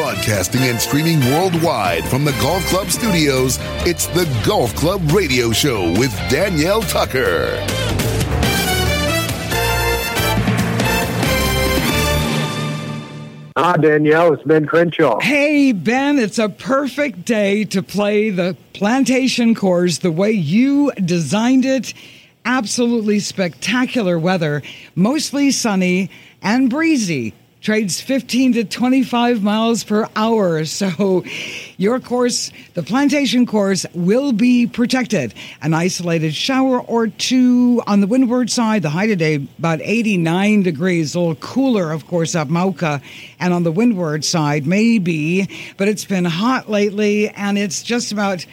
Broadcasting and streaming worldwide from the Golf Club studios, it's the Golf Club Radio Show with Danielle Tucker. Hi, Danielle. It's Ben Crenshaw. Hey, Ben, it's a perfect day to play the Plantation course the way you designed it. Absolutely spectacular weather, mostly sunny and breezy. Trades 15 to 25 miles per hour. So your course, the Plantation course, will be protected. An isolated shower or two on the windward side. The high today, about 89 degrees. A little cooler, of course, up Mauka. And on the windward side, maybe. But it's been hot lately, and it's just about,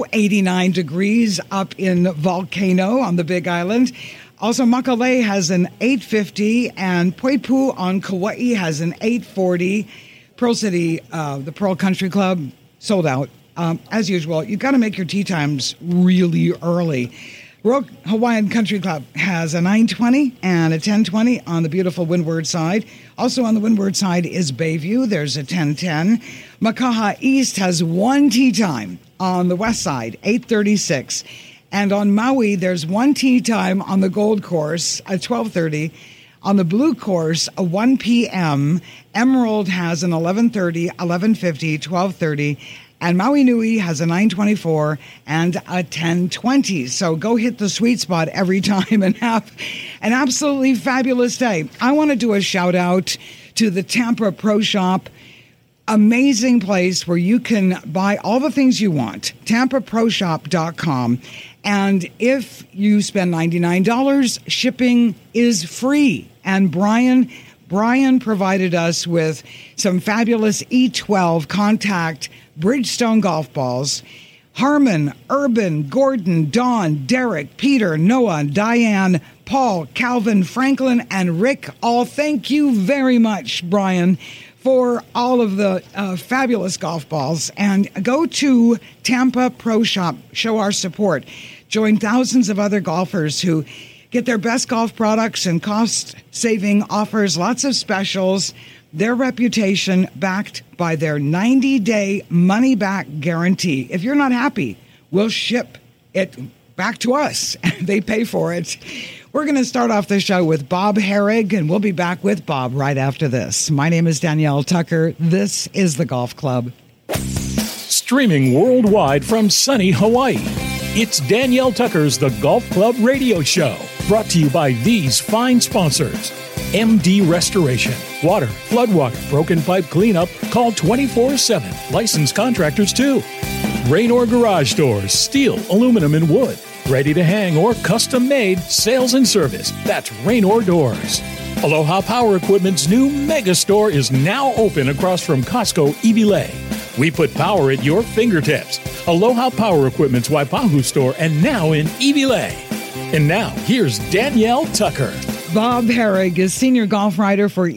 89 degrees up in Volcano on the Big Island. Also, Makalei has an 850, and Poipu on Kauai has an 840. Pearl City, the Pearl Country Club, sold out. As usual, you've got to make your tee times really early. Royal Hawaiian Country Club has a 920 and a 1020 on the beautiful windward side. Also on the windward side is Bayview. There's a 1010. Makaha East has one tee time on the west side, 836. And on Maui, there's one tee time on the Gold Course at 12:30. On the Blue Course, a 1 p.m. Emerald has an 11:30, 11:50, 12:30. And Maui Nui has a 9:24 and a 10:20. So go hit the sweet spot every time and have an absolutely fabulous day. I want to do a shout out to the Tampa Pro Shop. Amazing place where you can buy all the things you want. TampaProShop.com. And if you spend $99, shipping is free. And Brian provided us with some fabulous E12 contact Bridgestone golf balls. Harmon, Urban, Gordon, Don, Derek, Peter, Noah, Diane, Paul, Calvin, Franklin, and Rick. All thank you very much, Brian, for all of the fabulous golf balls. And go to Tampa Pro Shop. Show our support. Join thousands of other golfers who get their best golf products and cost-saving offers, lots of specials, their reputation backed by their 90-day money-back guarantee. If you're not happy, we'll ship it back to us. They pay for it. We're going to start off the show with Bob Herrig, and we'll be back with Bob right after this. My name is Danielle Tucker. This is the Golf Club. Streaming worldwide from sunny Hawaii. It's Danielle Tucker's The Golf Club Radio Show, brought to you by these fine sponsors. MD Restoration, water, floodwater, broken pipe cleanup, call 24/7, licensed contractors too. Raynor Garage Doors, steel, aluminum, and wood, ready to hang or custom made, sales and service, that's Raynor Doors. Aloha Power Equipment's new mega store is now open across from Costco Ibilei. We put power at your fingertips. Aloha Power Equipment's Waipahu store, and now in Ibilei. And now, here's Danielle Tucker. Bob Herrig is senior golf writer for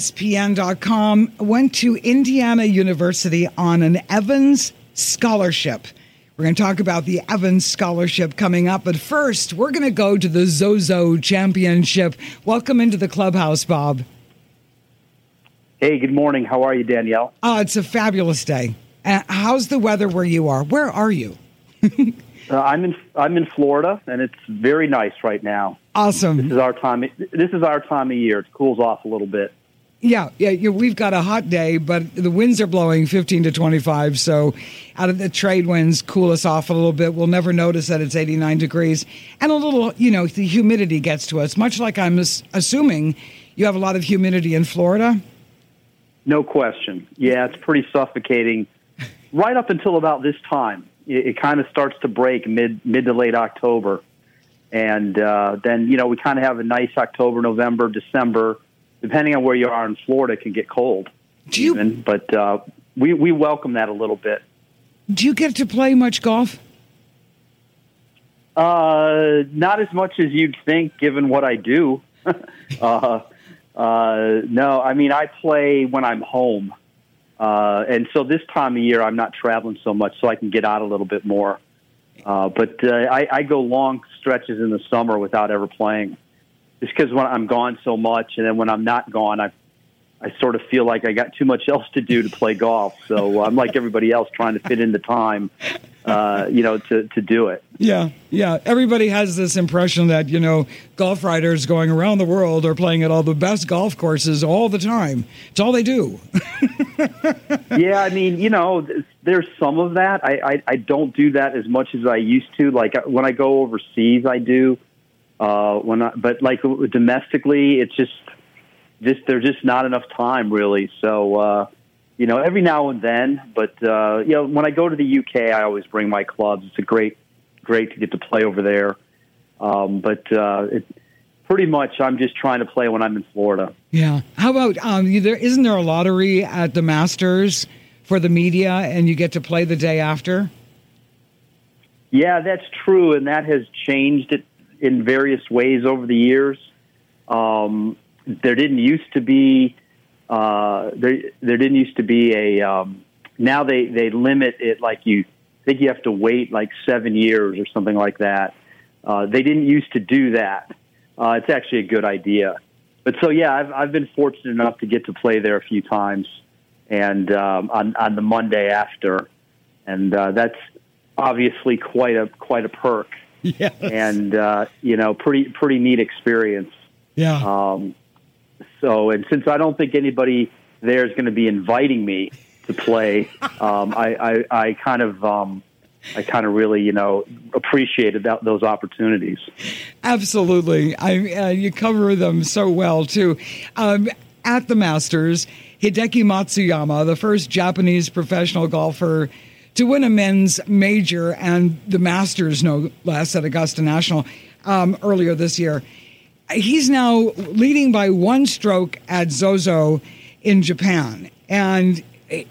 ESPN.com, went to Indiana University on an Evans Scholarship. We're going to talk about the Evans Scholarship coming up, but first, we're going to go to the Zozo Championship. Welcome into the clubhouse, Bob. Hey, good morning. How are you, Danielle? It's a fabulous day. How's the weather where you are? Where are you? I'm in Florida, and it's very nice right now. Awesome. This is our time of year. It cools off a little bit. Yeah, we've got a hot day, but the winds are blowing 15 to 25, so out of the trade winds cool us off a little bit. We'll never notice that it's 89 degrees. And a little, the humidity gets to us, much like I'm assuming you have a lot of humidity in Florida. No question. Yeah, it's pretty suffocating right up until about this time. It kind of starts to break mid to late October. And then, we kind of have a nice October, November, December. Depending on where you are in Florida, it can get cold. But we welcome that a little bit. Do you get to play much golf? Not as much as you'd think, given what I do. No, I mean, I play when I'm home. And so this time of year, I'm not traveling so much, so I can get out a little bit more. But I go long stretches in the summer without ever playing. Just because when I'm gone so much, and then when I'm not gone, I sort of feel like I got too much else to do to play golf. So I'm like everybody else trying to fit in the time, to do it. Yeah. Everybody has this impression that, golf writers going around the world are playing at all the best golf courses all the time. It's all they do. Yeah, I mean, there's some of that. I don't do that as much as I used to. Like when I go overseas, I do. But like domestically, it's just there's just not enough time really. So every now and then. But when I go to the UK, I always bring my clubs. It's great to get to play over there. But pretty much, I'm just trying to play when I'm in Florida. Yeah. How about isn't there a lottery at the Masters for the media, and you get to play the day after? Yeah, that's true, and that has changed it in various ways over the years. There didn't used to be there didn't used to be a now they limit it, like I think you have to wait like 7 years or something like that. They didn't used to do that. It's actually a good idea. But so yeah, I've been fortunate enough to get to play there a few times, and on the Monday after, and that's obviously quite a perk. Yes. And pretty neat experience. Yeah. And since I don't think anybody there is going to be inviting me to play, I kind of really appreciated those opportunities. Absolutely. You cover them so well too. At the Masters, Hideki Matsuyama, the first Japanese professional golfer to win a men's major and the Masters, no less, at Augusta National earlier this year. He's now leading by one stroke at Zozo in Japan. And,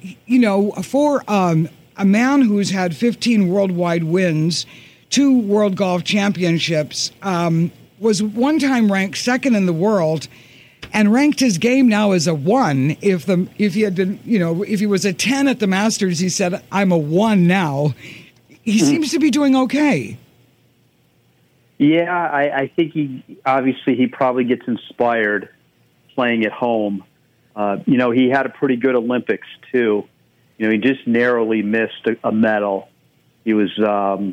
for a man who's had 15 worldwide wins, 2 World Golf Championships, was one time ranked second in the world, and ranked his game now as a 1. If he had been, if he was a 10 at the Masters, he said, I'm a 1 now. He seems to be doing okay. Yeah, I think he probably gets inspired playing at home. He had a pretty good Olympics too. He just narrowly missed a medal. He was in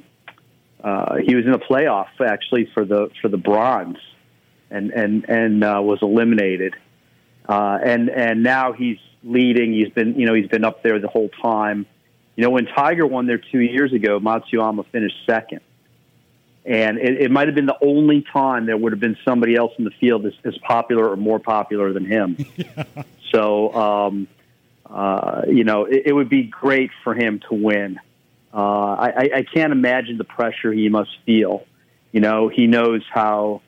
a playoff actually for the bronze, and was eliminated. And now he's leading. He's been up there the whole time. When Tiger won there 2 years ago, Matsuyama finished second. And it might have been the only time there would have been somebody else in the field as popular or more popular than him. Yeah. So, it would be great for him to win. I can't imagine the pressure he must feel. He knows how,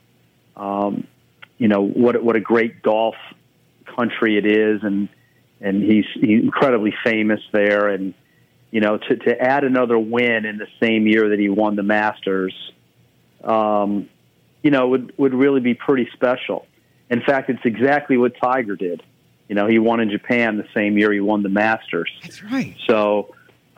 what a great golf country it is, and he's incredibly famous there. And, to add another win in the same year that he won the Masters, would really be pretty special. In fact, it's exactly what Tiger did. He won in Japan the same year he won the Masters. That's right. So,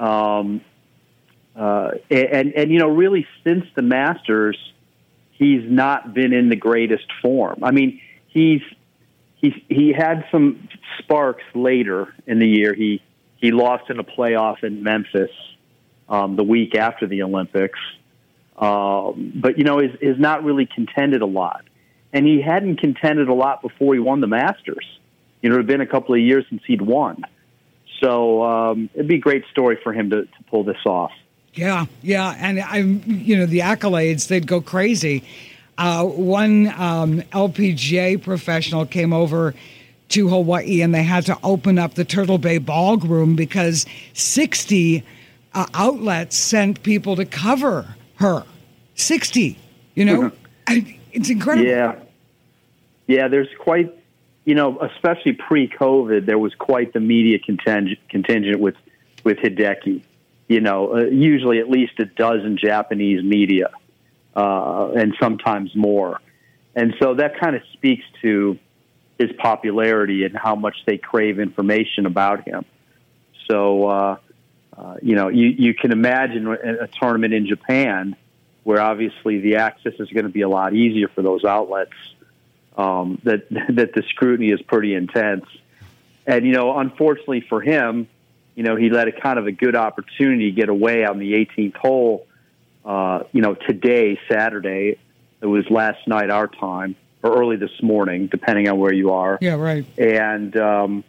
really since the Masters, he's not been in the greatest form. I mean, he had some sparks later in the year. He lost in a playoff in Memphis the week after the Olympics. But is not really contended a lot. And he hadn't contended a lot before he won the Masters. It had been a couple of years since he'd won. So it'd be a great story for him to pull this off. Yeah. And the accolades, they'd go crazy. One LPGA professional came over to Hawaii, and they had to open up the Turtle Bay Ballroom because 60 outlets sent people to cover her. 60, It's incredible. Yeah, there's quite, especially pre-COVID, there was quite the media contingent with Hideki. Usually at least a dozen Japanese media, and sometimes more. And so that kind of speaks to his popularity and how much they crave information about him. So, you can imagine a tournament in Japan where obviously the access is going to be a lot easier for those outlets, that the scrutiny is pretty intense. And, unfortunately for him, he let a kind of a good opportunity get away on the 18th hole, today, Saturday. It was last night our time, or early this morning, depending on where you are. Yeah, right. And, the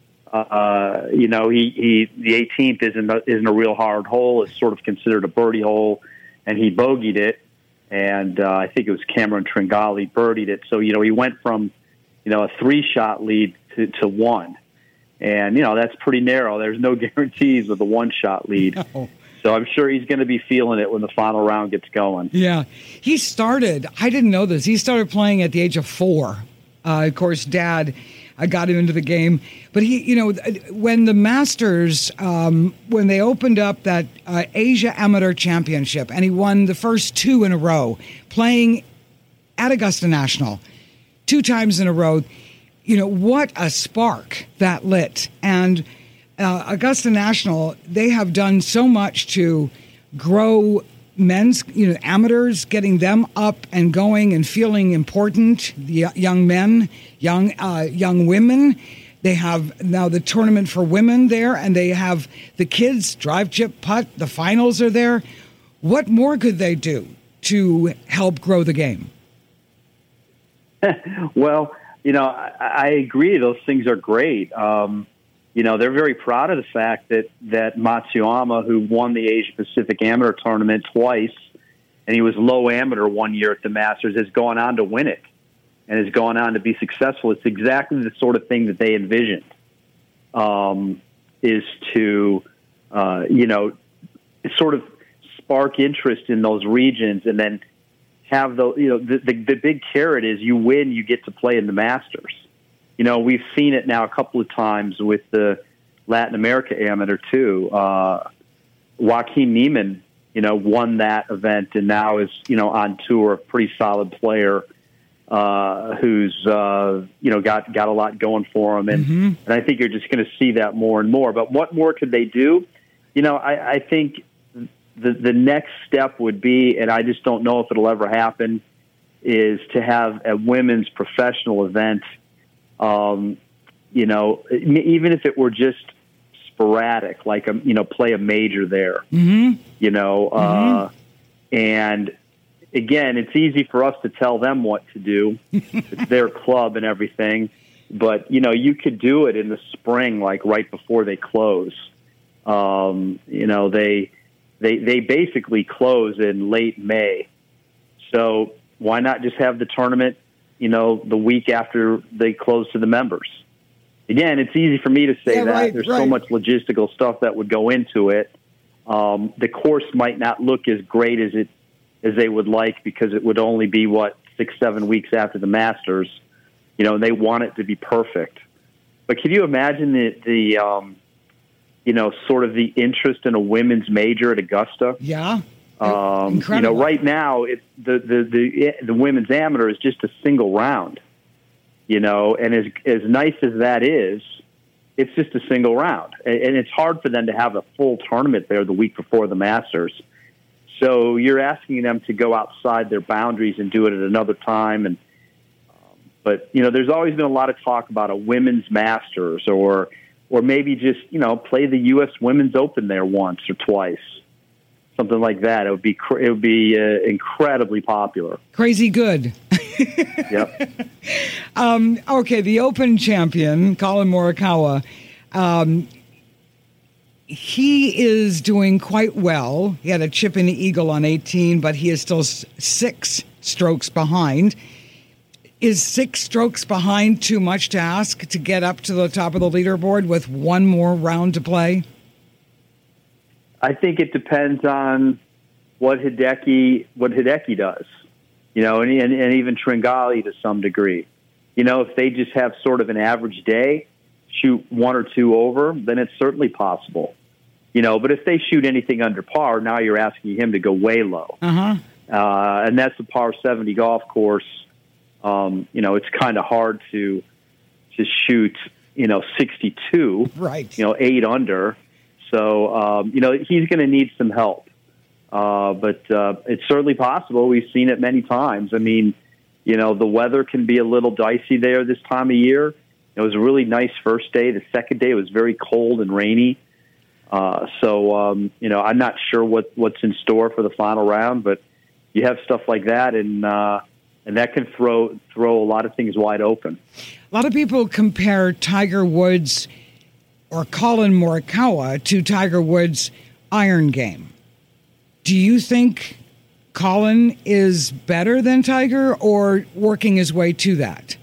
18th isn't a real hard hole. It's sort of considered a birdie hole, and he bogeyed it. And I think it was Cameron Tringali birdied it. So, he went from, a 3-shot lead to 1. And, that's pretty narrow. There's no guarantees with a 1-shot lead. No. So I'm sure he's going to be feeling it when the final round gets going. Yeah. I didn't know this. He started playing at the age of 4. Of course, Dad got him into the game. But when the Masters, when they opened up that Asia Amateur Championship, and he won the first 2 in a row, playing at Augusta National 2 times in a row, what a spark that lit. And Augusta National, they have done so much to grow men's, amateurs, getting them up and going and feeling important. The young men, young women. They have now the tournament for women there, and they have the kids, drive, chip, putt. The finals are there. What more could they do to help grow the game? Well, I agree. Those things are great. They're very proud of the fact that Matsuyama, who won the Asia Pacific Amateur Tournament twice, and he was low amateur one year at the Masters, has gone on to win it and has gone on to be successful. It's exactly the sort of thing that they envisioned, is to, sort of spark interest in those regions, and then have the big carrot is you win, you get to play in the Masters. We've seen it now a couple of times with the Latin America Amateur, too. Joaquin Niemann, won that event and now is, on tour, a pretty solid player who's, got a lot going for him. And I think you're just going to see that more and more. But what more could they do? I think the next step would be, and I just don't know if it'll ever happen, is to have a women's professional event. Even if it were just sporadic, like, play a major there, and again, it's easy for us to tell them what to do. It's their club and everything, but, you could do it in the spring, like right before they close. They basically close in late May. So why not just have the tournament, the week after they close to the members? Again, it's easy for me to say that. Right, There's so much logistical stuff that would go into it. The course might not look as great as they would like, because it would only be 6-7 weeks after the Masters. And they want it to be perfect. But can you imagine the sort of the interest in a women's major at Augusta? Yeah. Right now, the women's amateur is just a single round, and as nice as that is, it's just a single round. And it's hard for them to have a full tournament there the week before the Masters. So you're asking them to go outside their boundaries and do it at another time. But there's always been a lot of talk about a women's Masters, or maybe just, play the U.S. Women's Open there once or twice. Something like that. It would be incredibly popular. Crazy good. Yep. Okay, the Open champion, Colin Morikawa, he is doing quite well. He had a chip in the eagle on 18, but he is still 6 strokes behind. Is 6 strokes behind too much to ask to get up to the top of the leaderboard with one more round to play? I think it depends on what Hideki does, and even Tringali to some degree. If they just have sort of an average day, shoot 1 or 2 over, then it's certainly possible. But if they shoot anything under par, now you're asking him to go way low. And that's a par 70 golf course. It's kind of hard to shoot, 62, right? 8 under. So, he's going to need some help. But it's certainly possible. We've seen it many times. I mean, the weather can be a little dicey there this time of year. It was a really nice first day. The second day was very cold and rainy. So I'm not sure what's in store for the final round, but you have stuff like that, and that can throw a lot of things wide open. A lot of people compare Tiger Woods or Colin Morikawa to Tiger Woods' iron game. Do you think Colin is better than Tiger or working his way to that?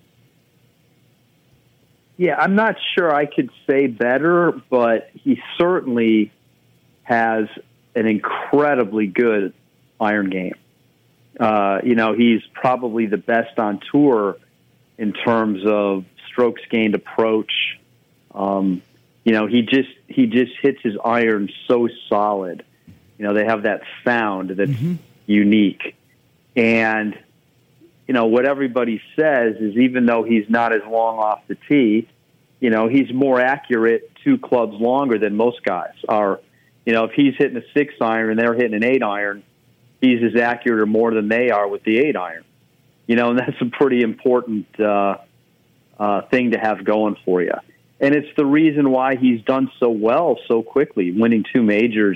Yeah, I'm not sure I could say better, but he certainly has an incredibly good iron game. He's probably the best on tour in terms of strokes gained approach. He just hits his iron so solid. They have that sound that's unique. And, what everybody says is even though he's not as long off the tee, he's more accurate 2 clubs longer than most guys are. If he's hitting a 6 iron and they're hitting an 8 iron, he's as accurate or more than they are with the 8 iron. And that's a pretty important thing to have going for you. And it's the reason why he's done so well so quickly, winning 2 majors,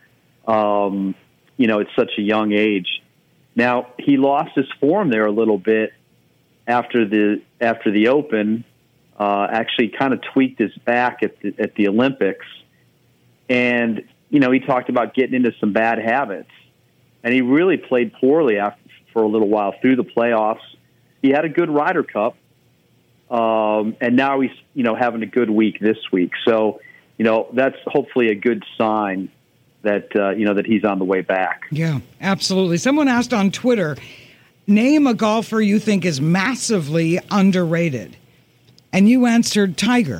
at such a young age. Now, he lost his form there a little bit after the Open, actually kind of tweaked his back at the Olympics. And, he talked about getting into some bad habits. And he really played poorly for a little while through the playoffs. He had a good Ryder Cup. And now he's, having a good week this week. So, that's hopefully a good sign that, that he's on the way back. Yeah, absolutely. Someone asked on Twitter, name a golfer you think is massively underrated. And you answered Tiger.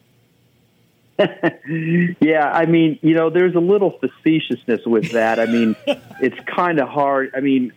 Yeah, I mean, there's a little facetiousness with that. I mean, it's kind of hard. I mean,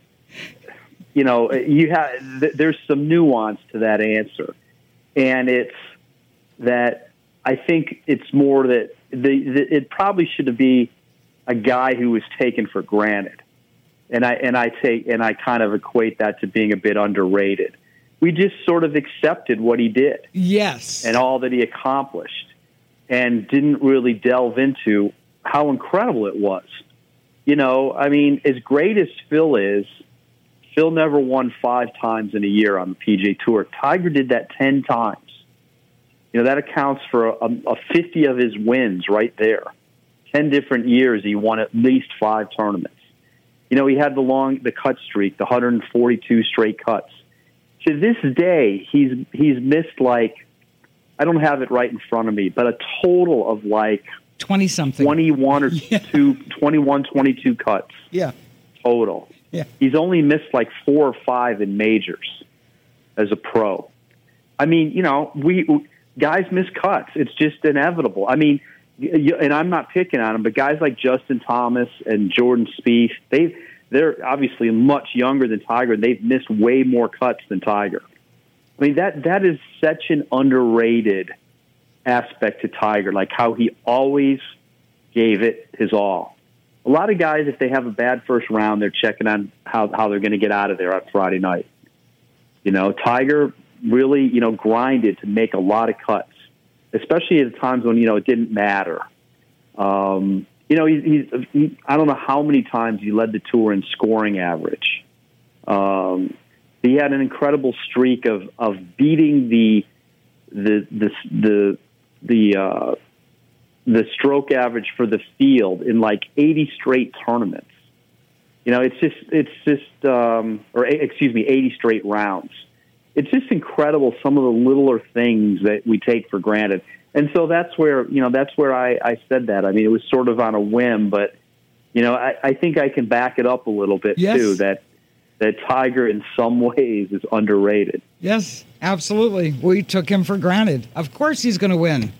there's some nuance to that answer. And it's that I think it's more that it probably should be a guy who was taken for granted. And I kind of equate that to being a bit underrated. We just sort of accepted what he did. Yes. And all that he accomplished and didn't really delve into how incredible it was. As great as Phil is, Phil never won 5 times in a year on the PGA Tour. Tiger did that 10 times. That accounts for a 50 of his wins right there. 10 different years he won at least 5 tournaments. He had the cut streak, the 142 straight cuts. To this day, he's missed I don't have it right in front of me, but a total of 20-something. 21 or 22 cuts. Yeah. Total. Yeah. He's only missed 4 or 5 in majors as a pro. I mean, guys miss cuts. It's just inevitable. I mean, and I'm not picking on them, but guys like Justin Thomas and Jordan Spieth, they're obviously much younger than Tiger, and they've missed way more cuts than Tiger. I mean, that is such an underrated aspect to Tiger, how he always gave it his all. A lot of guys, if they have a bad first round, they're checking on how they're going to get out of there on Friday night. Tiger really, grinded to make a lot of cuts, especially at times when, it didn't matter. I don't know how many times he led the tour in scoring average. He had an incredible streak of beating the stroke average for the field in 80 straight tournaments. 80 straight rounds. It's just incredible, some of the littler things that we take for granted. And so that's where I said that. I mean, it was sort of on a whim, but, I think I can back it up a little bit, yes, too, that Tiger in some ways is underrated. Yes, absolutely. We took him for granted. Of course he's going to win.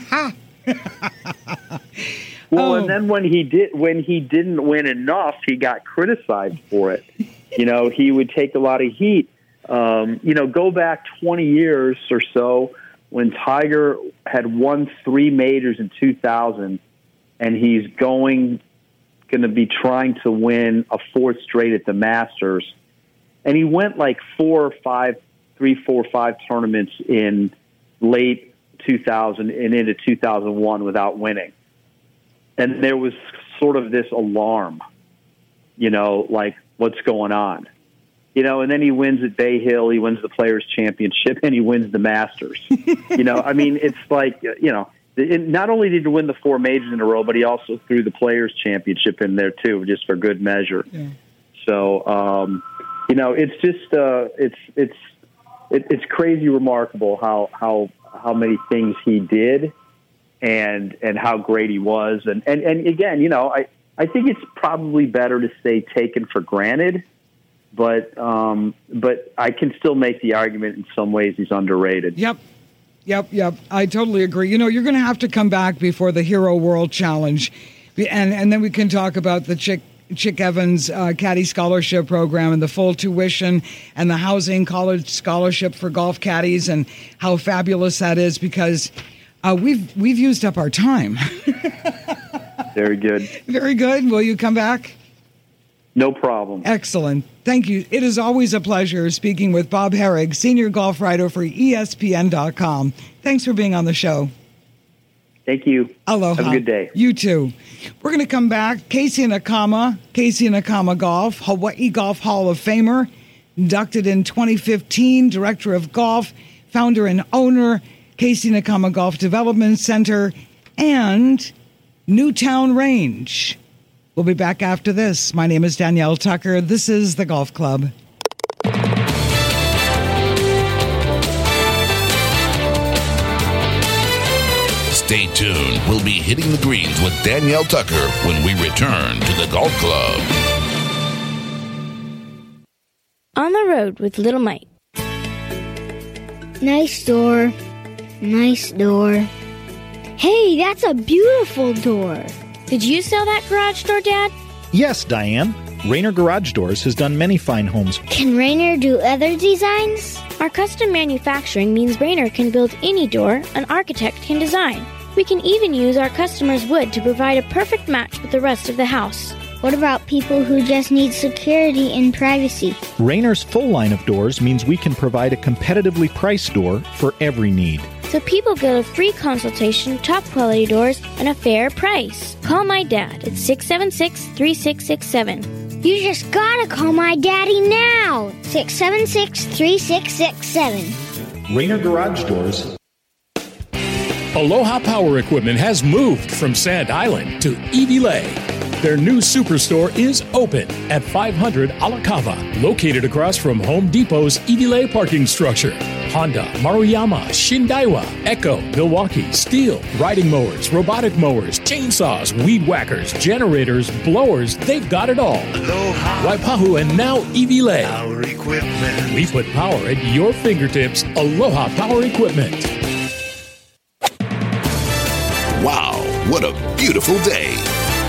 And then when he didn't win enough, he got criticized for it. He would take a lot of heat. Go back 20 years or so when Tiger had won 3 majors in 2000, and he's going to be trying to win a 4th straight at the Masters. And he went 4 or 5 tournaments in late 2000 and into 2001 without winning. And there was sort of this alarm, like what's going on, and then he wins at Bay Hill, he wins the Players Championship, and he wins the Masters. It's like, not only did he win the 4 majors in a row, but he also threw the Players Championship in there too, just for good measure. Yeah. So, it's just, it's crazy remarkable how many things he did and how great he was. And again, I think it's probably better to say taken for granted, but I can still make the argument in some ways he's underrated. Yep. I totally agree. You're going to have to come back before the Hero World Challenge, and then we can talk about the Chick Evans Caddy Scholarship Program and the full tuition and the housing college scholarship for golf caddies and how fabulous that is, because we've used up our time. Very good. Very good. Will you come back? No problem. Excellent. Thank you. It is always a pleasure speaking with Bob Harig, senior golf writer for ESPN.com. Thanks for being on the show. Thank you. Aloha. Have a good day. You too. We're going to come back. Casey Nakama Golf, Hawaii Golf Hall of Famer, inducted in 2015, director of golf, founder and owner, Casey Nakama Golf Development Center, and Newtown Range. We'll be back after this. My name is Danielle Tucker. This is The Golf Club. Stay tuned. We'll be hitting the greens with Danielle Tucker when we return to The Golf Club. On the road with Little Mike. Nice door. Nice door. Hey, that's a beautiful door. Did you sell that garage door, Dad? Yes, Diane. Rainer Garage Doors has done many fine homes. Can Rainer do other designs? Our custom manufacturing means Rainer can build any door an architect can design. We can even use our customers' wood to provide a perfect match with the rest of the house. What about people who just need security and privacy? Rainer's full line of doors means we can provide a competitively priced door for every need. So people get a free consultation, top quality doors, and a fair price. Call my dad at 676-3667. You just gotta call my daddy now! 676-3667. Rainer Garage Doors. Aloha Power Equipment has moved from Sand Island to Iwilei. Their new superstore is open at 500 Alakava, located across from Home Depot's Iwilei parking structure. Honda, Maruyama, Shindaiwa, Echo, Milwaukee, Steel, riding mowers, robotic mowers, chainsaws, weed whackers, generators, blowers, they've got it all. Aloha. Waipahu and now Iwilei. Power Equipment. We put power at your fingertips. Aloha Power Equipment. Wow, what a beautiful day.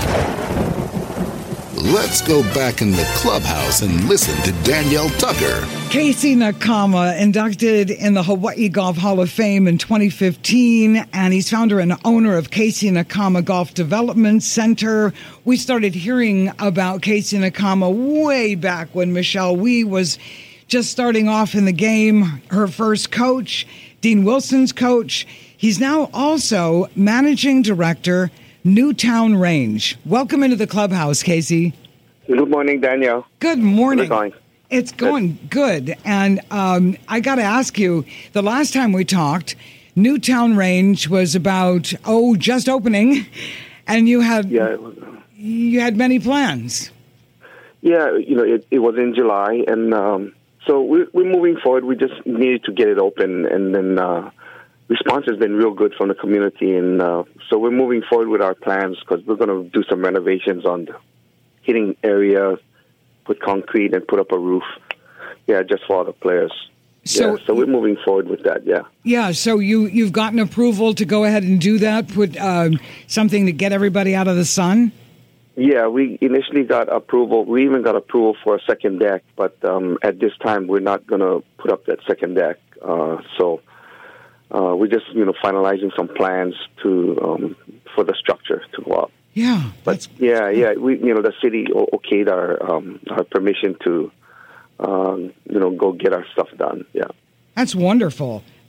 Let's go back in the clubhouse and listen to Danielle Tucker. Casey Nakama, inducted in the Hawaii Golf Hall of Fame in 2015, and he's founder and owner of Casey Nakama Golf Development Center. We started hearing about Casey Nakama way back when Michelle Wie was just starting off in the game, her first coach, Dean Wilson's coach. He's now also managing director, Newtown Range. Welcome into the clubhouse, Casey. Good morning, Danielle. Good morning. How's it going? It's going good. And I got to ask you, the last time we talked, Newtown Range was about, just opening, and you had many plans. Yeah, it was in July, and so we're moving forward. We just needed to get it open, and then response has been real good from the community, and so we're moving forward with our plans because we're going to do some renovations on the hitting area, put concrete and put up a roof. Yeah, just for all the players. So we're moving forward with that, yeah. Yeah, so you've gotten approval to go ahead and do that, put something to get everybody out of the sun? Yeah, we initially got approval. We even got approval for a second deck, but at this time we're not going to put up that second deck. So we're just, finalizing some plans to for the structure to go up. Yeah, but we, the city okayed our permission to, go get our stuff done. Yeah, that's wonderful.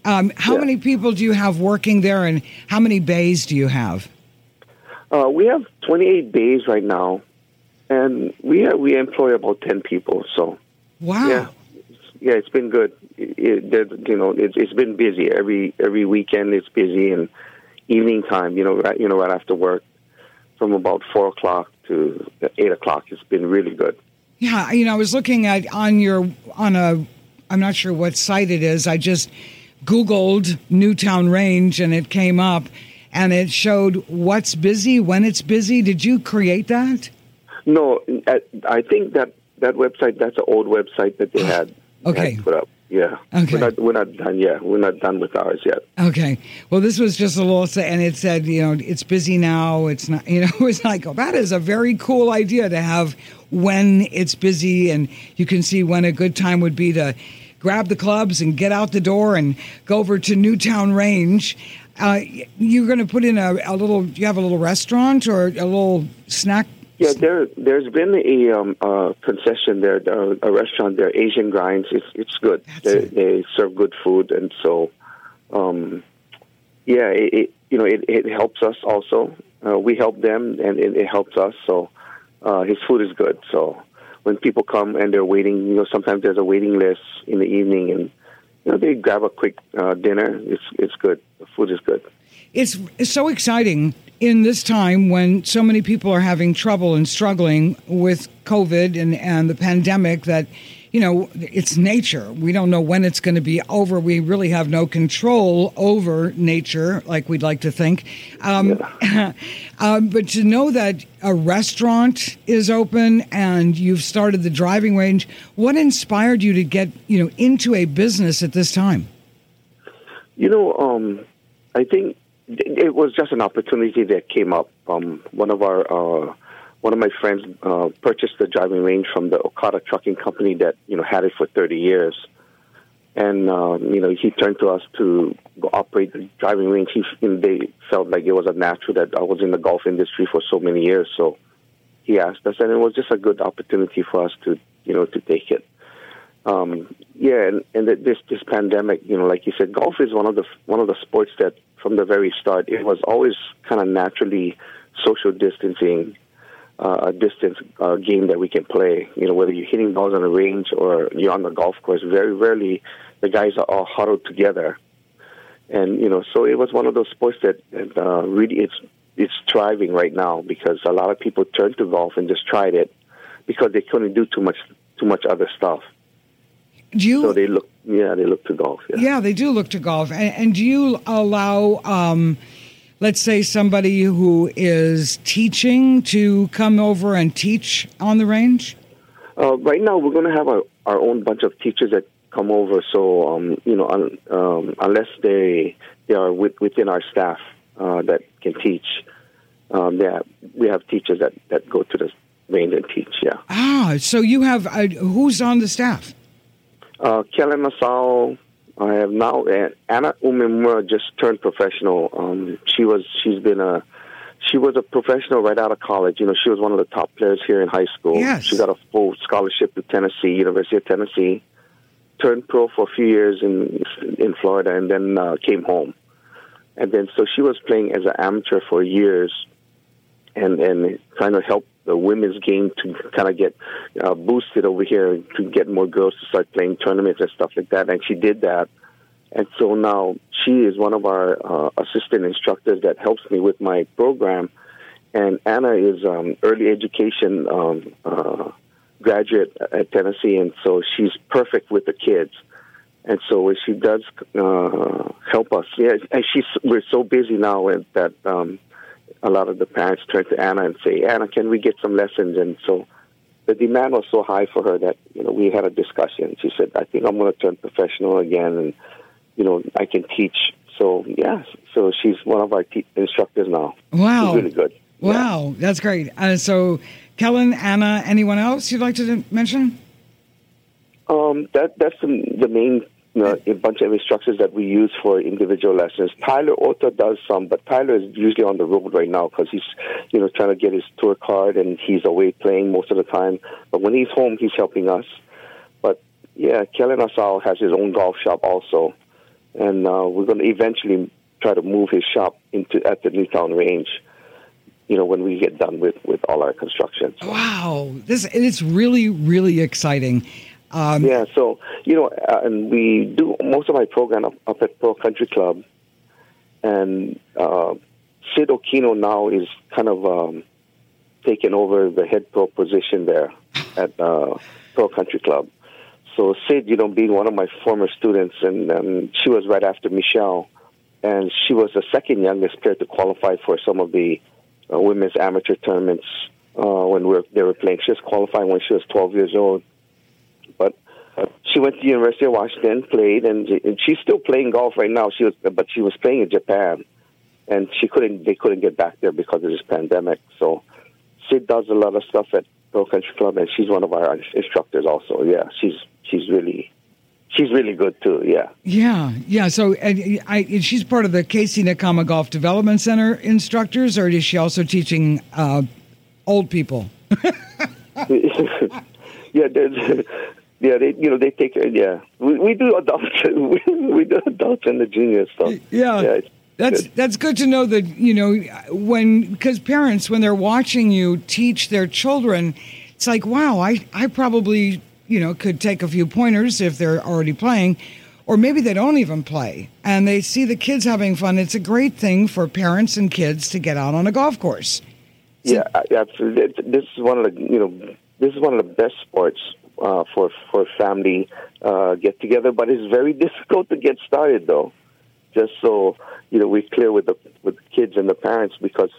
How many people do you have working there, and how many bays do you have? We have 28 bays right now, and we employ about 10 people. So, wow, yeah, it's been good. It's been busy every weekend. It's busy, and evening time, right after work, from about 4:00 to 8:00. It's been really good. Yeah, I was looking at I'm not sure what site it is. I just Googled Newtown Range and it came up and it showed what's busy, when it's busy. Did you create that? No, I think that website, that's an old website that they had, put up. Yeah. Okay. We're not done yet. We're not done with ours yet. Okay. Well, this was just a little, and it said, it's busy now. It's not, it was like, oh, that is a very cool idea to have when it's busy, and you can see when a good time would be to grab the clubs and get out the door and go over to Newtown Range. You're going to put in a little, do you have a little restaurant or a little snack? Yeah, there's been a concession there, a restaurant there, Asian Grinds. It's good. They serve good food, and so, it helps us also. We help them, and it helps us. So, his food is good. So, when people come and they're waiting, sometimes there's a waiting list in the evening, and they grab a quick dinner. It's good. The food is good. It's so exciting in this time when so many people are having trouble and struggling with COVID and the pandemic that, it's nature. We don't know when it's going to be over. We really have no control over nature, like we'd like to think. But to know that a restaurant is open and you've started the driving range, what inspired you to get, into a business at this time? I think it was just an opportunity that came up. One of my friends purchased the driving range from the Okada Trucking Company that had it for 30 years, and he turned to us to operate the driving range. They felt like it was a natural that I was in the golf industry for so many years, so he asked us, and it was just a good opportunity for us to take it. This pandemic, like you said, golf is one of the sports that from the very start it was always kind of naturally social distancing, a distance game that we can play. Whether you're hitting balls on the range or you're on the golf course, very rarely the guys are all huddled together. And so it was one of those sports that really it's thriving right now because a lot of people turned to golf and just tried it because they couldn't do too much other stuff. So they look to golf. Yeah, they do look to golf. And do you allow, let's say, somebody who is teaching to come over and teach on the range? Right now, we're going to have our own bunch of teachers that come over. So, unless they are within our staff that can teach, we have teachers that go to the range and teach. Yeah. Ah, so you have who's on the staff? Kellen Asao. I have now Anna Umemura just turned professional. She was a professional right out of college. She was one of the top players here in high school. Yes. She got a full scholarship to University of Tennessee. Turned pro for a few years in Florida, and then came home. And then so she was playing as an amateur for years, and trying to help the women's game to kind of get boosted over here to get more girls to start playing tournaments and stuff like that. And she did that. And so now she is one of our assistant instructors that helps me with my program. And Anna is early education graduate at Tennessee, and so she's perfect with the kids. And so she does help us. Yeah, and we're so busy now that a lot of the parents turn to Anna and say, Anna, can we get some lessons? And so the demand was so high for her that, we had a discussion. She said, I think I'm going to turn professional again, and, I can teach. So, yeah, so she's one of our instructors now. Wow. She's really good. Wow, yeah. That's great. So, Kellen, Anna, anyone else you'd like to mention? That's the main a bunch of instructors that we use for individual lessons. Tyler Ota does some, but Tyler is usually on the road right now because he's, trying to get his tour card, and he's away playing most of the time. But when he's home, he's helping us. But, yeah, Kellen Asao has his own golf shop also. and we're going to eventually try to move his shop at the Newtown Range. When we get done with all our construction. So. Wow, it's really, really exciting. So and we do most of my program up at Pro Country Club, and Sid Okino now is kind of taking over the head pro position there at Pro Country Club. So Sid, being one of my former students, and she was right after Michelle, and she was the second youngest player to qualify for some of the women's amateur tournaments when they were playing. She was qualifying when she was 12 years old. But she went to the University of Washington, played, and she's still playing golf right now. She was playing in Japan, and they couldn't get back there because of this pandemic. So Sid does a lot of stuff at Pro Country Club, and she's one of our instructors also. Yeah, she's really good too. Yeah. So she's part of the Casey Nakama Golf Development Center instructors, or is she also teaching old people? They take care. Yeah, we do adults. We do adults and the juniors stuff. Yeah. That's good to know that, because parents, when they're watching you teach their children, it's like, wow, I probably, could take a few pointers if they're already playing, or maybe they don't even play and they see the kids having fun. It's a great thing for parents and kids to get out on a golf course. Yeah, absolutely. This is one of the best sports for family get together, but it's very difficult to get started though. Just so we're clear with the kids and the parents, because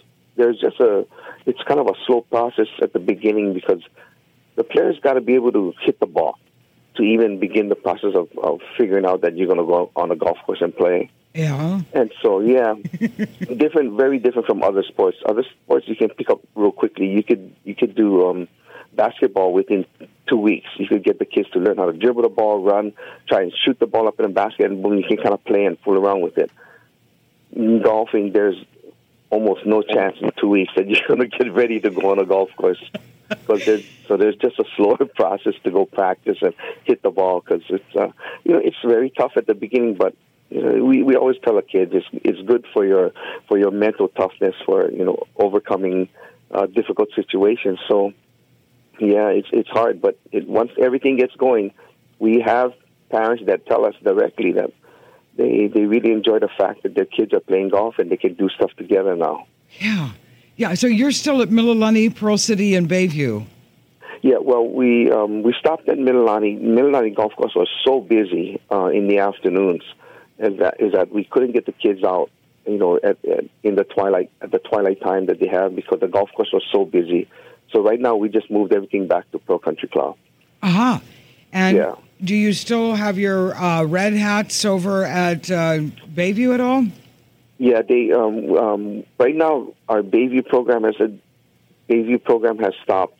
it's kind of a slow process at the beginning, because the players got to be able to hit the ball to even begin the process of figuring out that you're going to go on a golf course and play. Yeah. And so, very different from other sports. Other sports you can pick up real quickly. You could do basketball within 2 weeks. You could get the kids to learn how to dribble the ball, run, try and shoot the ball up in a basket, and boom, you can kind of play and fool around with it. In golfing, there's almost no chance in 2 weeks that you're going to get ready to go on a golf course. There's just a slower process to go practice and hit the ball, because it's very tough at the beginning. But we always tell the kids it's good for your mental toughness, for overcoming difficult situations. So it's hard, but once everything gets going, we have parents that tell us directly that they really enjoy the fact that their kids are playing golf and they can do stuff together now. Yeah. So you're still at Mililani, Pearl City, and Bayview. Yeah. Well, we stopped at Mililani. Mililani Golf Course was so busy in the afternoons, is that we couldn't get the kids out, in the twilight time that they have, because the golf course was so busy. So right now we just moved everything back to Pro Country Club. And do you still have your red hats over at Bayview at all? Yeah, they right now our Bayview program has stopped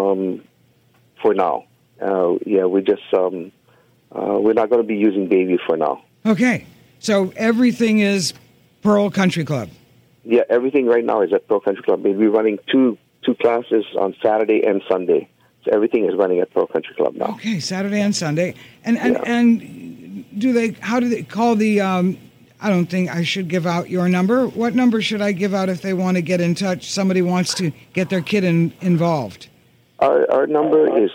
for now. We just we're not going to be using Bayview for now. Okay, so everything is Pearl Country Club. Yeah, everything right now is at Pearl Country Club. We're running two classes on Saturday and Sunday. So everything is running at Pearl Country Club now. Okay, Saturday and Sunday. And how do they call the, I don't think I should give out your number. What number should I give out if they want to get in touch? Somebody wants to get their kid involved. Our number is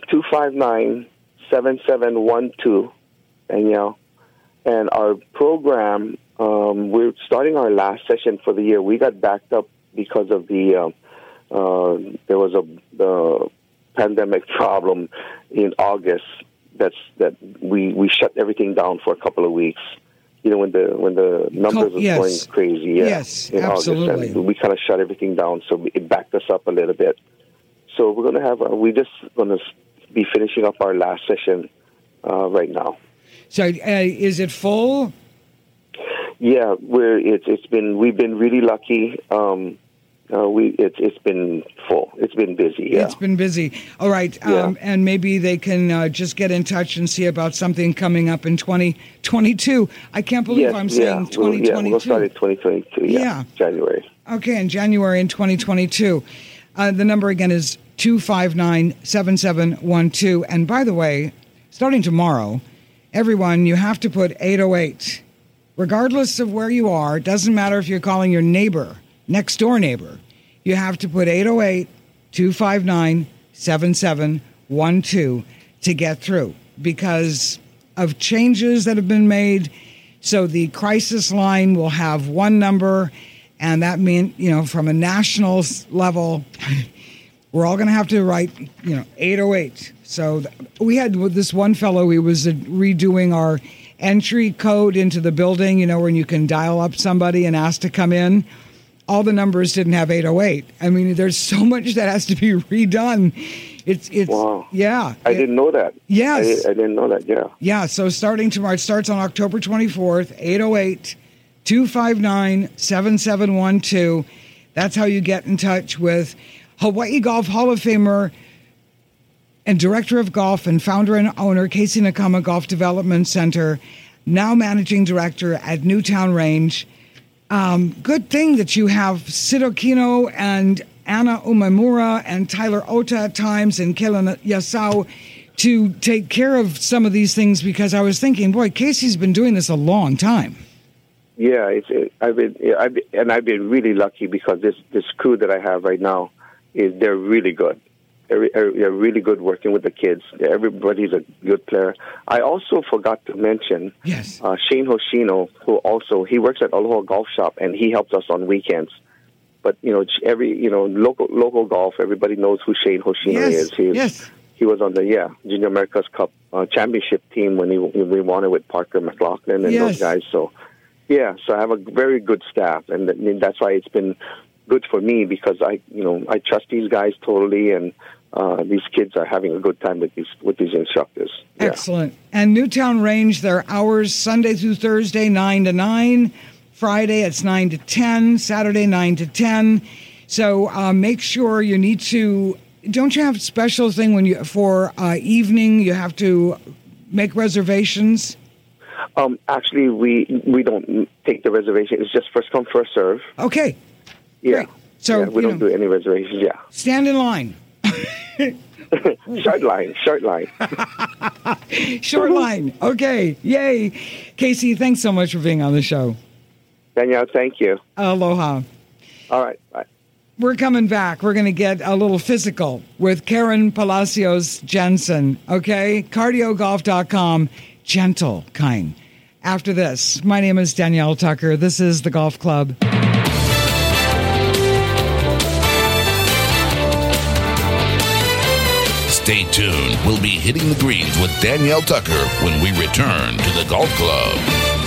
259-7712. And our program, we're starting our last session for the year. We got backed up because of there was the pandemic problem in August. That we shut everything down for a couple of weeks. When the numbers were going crazy. Yes, in absolutely. August, and we kind of shut everything down, so it backed us up a little bit. So we're going to we're just going to be finishing up our last session right now. So is it full? Yeah, we've been really lucky. It's been full. It's been busy. Yeah, it's been busy. All right, and maybe they can just get in touch and see about something coming up in 2022. I can't believe I'm saying 2022. We'll start in 2022. Yeah, January. Okay, in January in 2022. The number again is 259-7712. And by the way, starting tomorrow, everyone, you have to put 808 regardless of where you are, it doesn't matter if you're calling your neighbor, next door neighbor, you have to put 808-259-7712 to get through because of changes that have been made. So the crisis line will have one number, and that means, from a national level, we're all going to have to write, 808. So we had with this one fellow, he was redoing our entry code into the building, when you can dial up somebody and ask to come in. All the numbers didn't have 808. I mean, there's so much that has to be redone. It's wow. Yeah. I didn't know that. Yes. I didn't know that, yeah. Yeah, so starting tomorrow, it starts on October 24th, 808-259-7712. That's how you get in touch with Hawaii Golf Hall of Famer and Director of Golf and founder and owner, Casey Nakama Golf Development Center, now Managing Director at Newtown Range. Good thing that you have Sid Okino and Anna Umemura and Tyler Ota at times and Kellen Yasau to take care of some of these things, because I was thinking, boy, Casey's been doing this a long time. Yeah, I've been really lucky because this crew that I have right now they're really good. They're really good working with the kids. Everybody's a good player. I also forgot to mention Shane Hoshino, who he works at Aloha Golf Shop, and he helps us on weekends. But local golf, everybody knows who Shane Hoshino is. He was on the Junior America's Cup championship team when we won it with Parker McLaughlin and those guys. So I have a very good staff, and that's why it's been good for me, because I trust these guys totally, and these kids are having a good time with these instructors. Yeah. Excellent. And Newtown Range, their hours Sunday through Thursday 9 to 9, Friday it's 9 to 10, Saturday 9 to 10. So make sure you need to. Don't you have a special thing for evening? You have to make reservations. Actually, we don't take the reservation. It's just first come, first serve. Okay. Yeah. Great. So we don't do any reservations. Yeah. Stand in line. Short line. Short line. Okay. Yay. Casey, thanks so much for being on the show. Danielle, thank you. Aloha. All right. Bye. We're coming back. We're going to get a little physical with Karen Palacios Jensen. Okay? CardioGolf.com. Gentle kind. After this, my name is Danielle Tucker. This is The Golf Club. Stay tuned. We'll be hitting the greens with Danielle Tucker when we return to the Golf Club.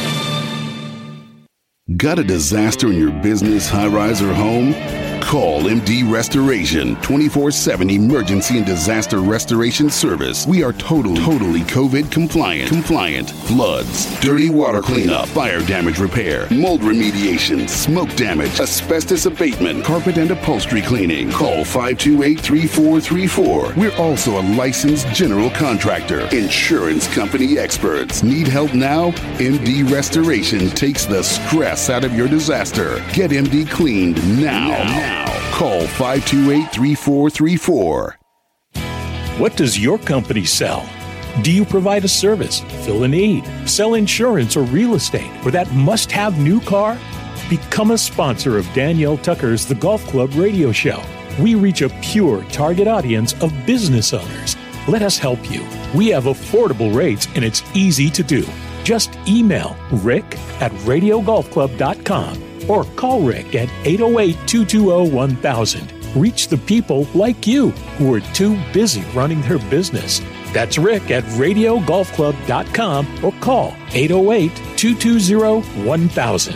Got a disaster in your business, high-rise, or home? Call MD Restoration, 24/7 emergency and disaster restoration service. We are totally COVID compliant. Floods, dirty water cleanup, fire damage repair, mold remediation, smoke damage, asbestos abatement, carpet and upholstery cleaning. Call 528-3434. We're also a licensed general contractor. Insurance company experts. Need help now? MD Restoration takes the stress out of your disaster. Get MD cleaned now. Call 528-3434. What does your company sell? Do you provide a service, fill a need, sell insurance or real estate, or that must-have new car? Become a sponsor of Danielle Tucker's The Golf Club radio show. We reach a pure target audience of business owners. Let us help you. We have affordable rates, and it's easy to do. Just email rick@radiogolfclub.com or call Rick at 808-220-1000. Reach the people like you who are too busy running their business. That's Rick at radiogolfclub.com or call 808-220-1000.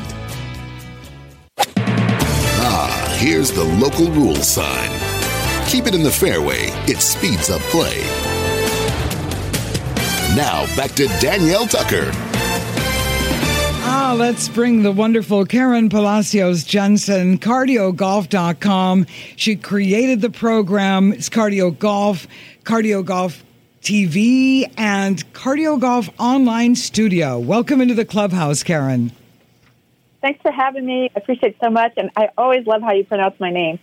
Here's the local rules sign. Keep it in the fairway. It speeds up play. Now back to Danielle Tucker. Let's bring the wonderful Karen Palacios Jensen, CardioGolf.com. She created the program. It's Cardio Golf, Cardio Golf TV, and Cardio Golf Online Studio. Welcome into the clubhouse, Karen. Thanks for having me. I appreciate it so much, and I always love how you pronounce my name.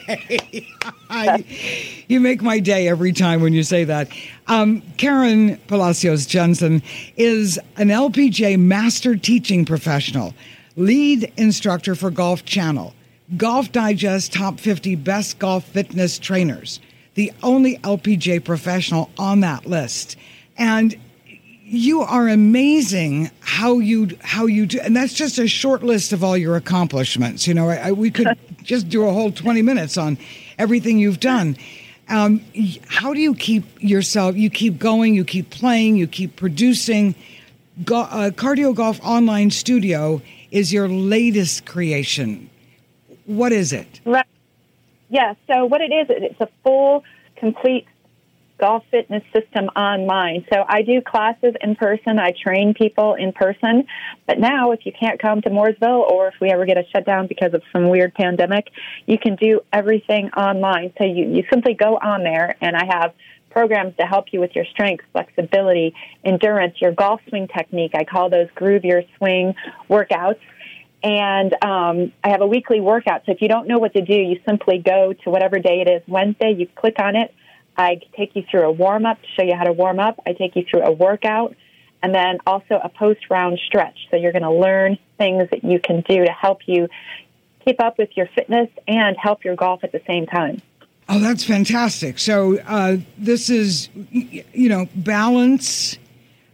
You make my day every time when you say that. Karen Palacios Jensen is an LPGA master teaching professional, lead instructor for Golf Channel, Golf Digest Top 50 Best Golf Fitness Trainers, the only LPGA professional on that list. And you are amazing how you do, and that's just a short list of all your accomplishments. You know, we could just do a whole 20 minutes on everything you've done. How do you keep yourself? You keep going, you keep playing, you keep producing. Cardio Golf Online Studio is your latest creation. What is it? Right. Yeah. So what it is, it's a full, complete golf fitness system online. So I do classes in person. I train people in person. But now if you can't come to Mooresville, or if we ever get a shutdown because of some weird pandemic, you can do everything online. So you simply go on there, and I have programs to help you with your strength, flexibility, endurance, your golf swing technique. I call those Groove Your Swing workouts. And I have a weekly workout. So if you don't know what to do, you simply go to whatever day it is. Wednesday, you click on it. I take you through a warm-up to show you how to warm up. I take you through a workout, and then also a post-round stretch. So you're going to learn things that you can do to help you keep up with your fitness and help your golf at the same time. Oh, that's fantastic. So this is, balance,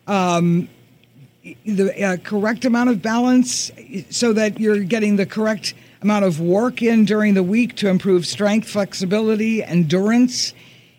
the correct amount of balance so that you're getting the correct amount of work in during the week to improve strength, flexibility, endurance.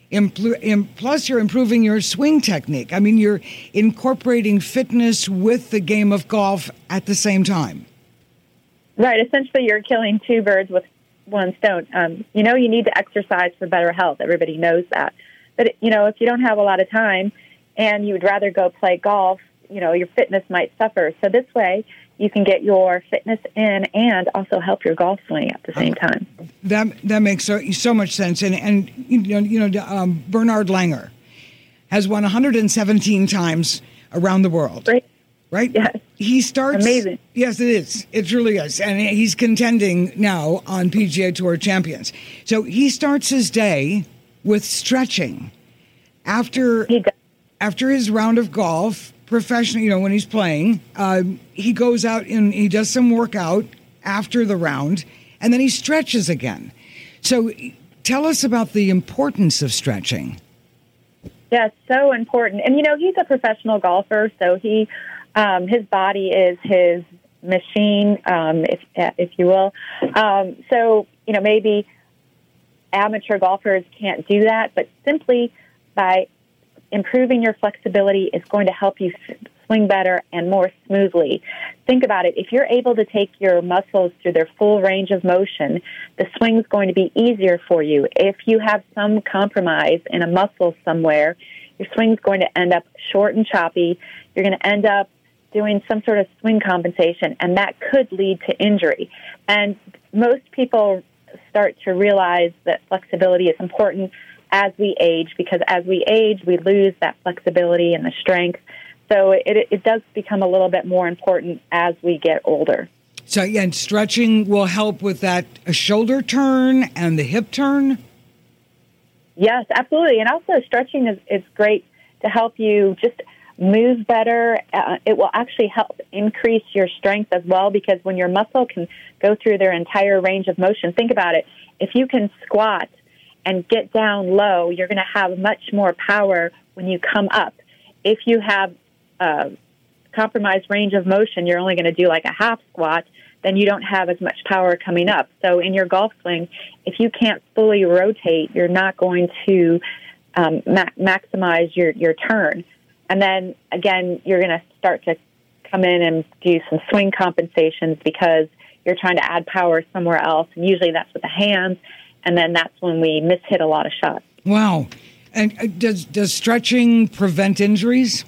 Plus, you're improving your swing technique. I mean, you're incorporating fitness with the game of golf at the same time. Right. Essentially, you're killing two birds with one stone. You need to exercise for better health. Everybody knows that. But, if you don't have a lot of time and you would rather go play golf, your fitness might suffer. So this way, you can get your fitness in and also help your golf swing at the same time. That makes so much sense. And Bernard Langer has won 117 times around the world. Right? Yes. He starts. Amazing. Yes, it is. It really is. And he's contending now on PGA Tour Champions. So he starts his day with stretching. After his round of golf, professional, when he's playing, he goes out and he does some workout after the round, and then he stretches again. So tell us about the importance of stretching. Yes, so important. And, he's a professional golfer, so his body is his machine, if you will. So, maybe amateur golfers can't do that, but simply by improving your flexibility is going to help you swing better and more smoothly. Think about it. If you're able to take your muscles through their full range of motion, the swing's going to be easier for you. If you have some compromise in a muscle somewhere, your swing's going to end up short and choppy. You're going to end up doing some sort of swing compensation, and that could lead to injury. And most people start to realize that flexibility is important as we age, because as we age, we lose that flexibility and the strength. So it does become a little bit more important as we get older. So, and stretching will help with that shoulder turn and the hip turn? Yes, absolutely. And also stretching is great to help you just move better. It will actually help increase your strength as well, because when your muscle can go through their entire range of motion, think about it. If you can squat and get down low, you're going to have much more power when you come up. If you have compromised range of motion, you're only going to do like a half squat, then you don't have as much power coming up. So in your golf swing, if you can't fully rotate, you're not going to maximize your turn. And then, again, you're going to start to come in and do some swing compensations because you're trying to add power somewhere else. And usually that's with the hands. And then that's when we mishit a lot of shots. Wow. And does stretching prevent injuries?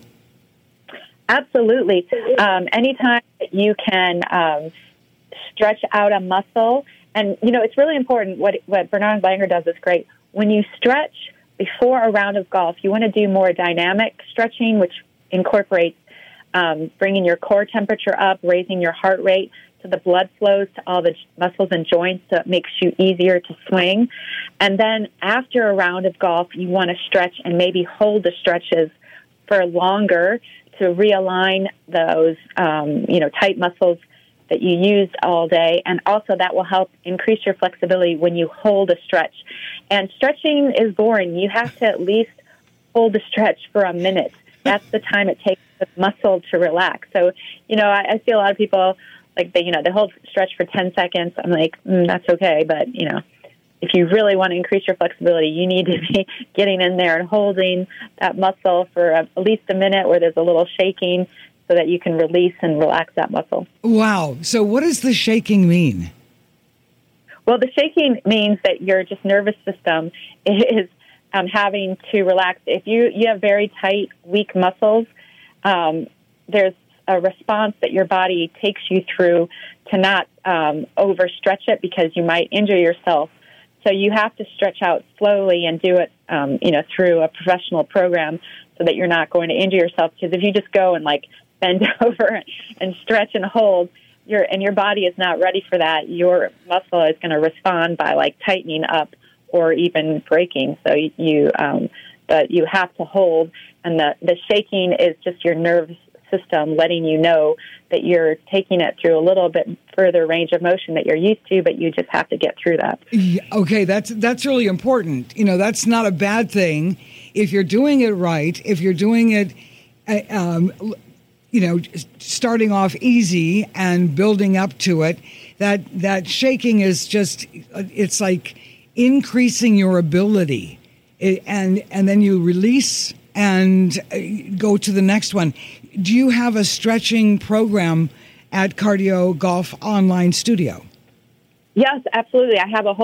Absolutely. Anytime that you can stretch out a muscle, and, it's really important. What Bernard Langer does is great. When you stretch before a round of golf, you want to do more dynamic stretching, which incorporates bringing your core temperature up, raising your heart rate so the blood flows to all the muscles and joints, so it makes you easier to swing. And then after a round of golf, you want to stretch and maybe hold the stretches for longer to realign those, tight muscles that you used all day. And also that will help increase your flexibility when you hold a stretch. And stretching is boring. You have to at least hold the stretch for a minute. That's the time it takes the muscle to relax. So, I see a lot of people, like, they hold stretch for 10 seconds. I'm like, that's okay. But, if you really want to increase your flexibility, you need to be getting in there and holding that muscle for at least a minute where there's a little shaking so that you can release and relax that muscle. Wow. So what does the shaking mean? Well, the shaking means that your just nervous system is having to relax. If you have very tight, weak muscles, there's a response that your body takes you through to not overstretch it because you might injure yourself. So you have to stretch out slowly and do it, through a professional program so that you're not going to injure yourself. Because if you just go and bend over and stretch and hold, your body is not ready for that. Your muscle is going to respond by tightening up or even breaking. So but you have to hold, and the shaking is just your nervous system letting you know that you're taking it through a little bit further range of motion that you're used to, but you just have to get through that. Okay, that's really important. That's not a bad thing if you're doing it right. If you're doing it, starting off easy and building up to it. That shaking is just, it's like increasing your ability, and then you release and go to the next one. Do you have a stretching program at Cardio Golf Online Studio? Yes, absolutely. I have a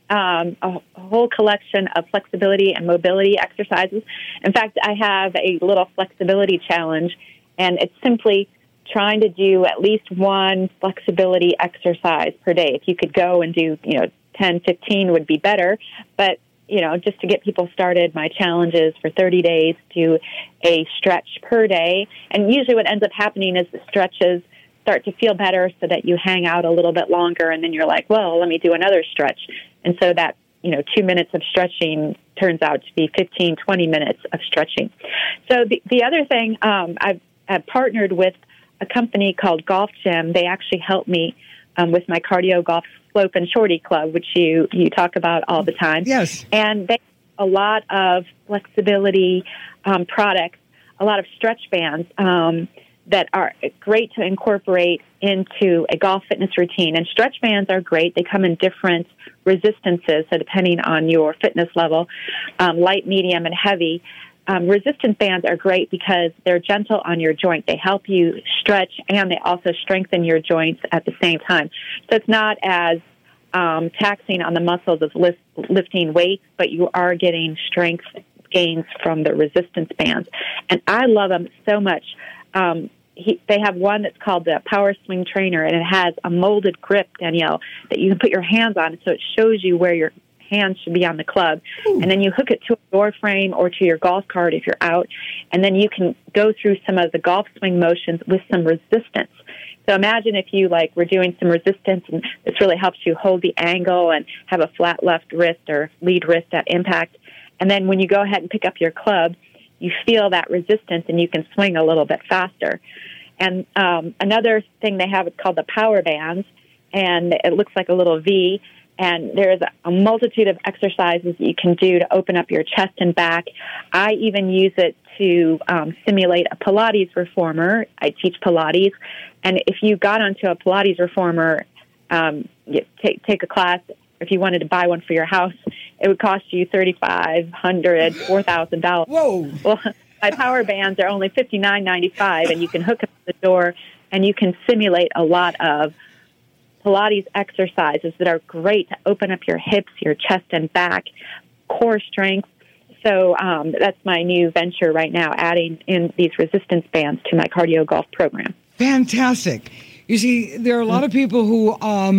whole collection of flexibility and mobility exercises. In fact, I have a little flexibility challenge, and it's simply trying to do at least one flexibility exercise per day. If you could go and do, 10, 15 would be better, but just to get people started, my challenge is for 30 days, do a stretch per day. And usually what ends up happening is the stretches start to feel better so that you hang out a little bit longer, and then you're like, well, let me do another stretch. And so that, 2 minutes of stretching turns out to be 15, 20 minutes of stretching. So the other thing, I've partnered with a company called Golf Gym. They actually help me with my Cardio Golf Slope and Shorty Club, which you talk about all the time. Yes. And they have a lot of flexibility products, a lot of stretch bands that are great to incorporate into a golf fitness routine. And stretch bands are great. They come in different resistances, so depending on your fitness level, light, medium, and heavy. Resistance bands are great because they're gentle on your joint. They help you stretch, and they also strengthen your joints at the same time. So it's not as taxing on the muscles as lifting weights, but you are getting strength gains from the resistance bands. And I love them so much. They have one that's called the Power Swing Trainer, and it has a molded grip, Danielle, that you can put your hands on, so it shows you where your hands should be on the club. Ooh. And then you hook it to a door frame or to your golf cart if you're out, and then you can go through some of the golf swing motions with some resistance. So imagine if you were doing some resistance, and this really helps you hold the angle and have a flat left wrist or lead wrist at impact. And then when you go ahead and pick up your club, you feel that resistance and you can swing a little bit faster. And another thing they have is called the Power Bands, and it looks like a little V. And there's a multitude of exercises that you can do to open up your chest and back. I even use it to simulate a Pilates reformer. I teach Pilates. And if you got onto a Pilates reformer, take a class, if you wanted to buy one for your house, it would cost you $3,500, $4,000. Whoa! Well, my power bands are only $59.95, and you can hook up the door, and you can simulate a lot of Pilates exercises that are great to open up your hips, your chest and back, core strength. So that's my new venture right now, adding in these resistance bands to my cardio golf program. Fantastic. You see, there are a lot of people who,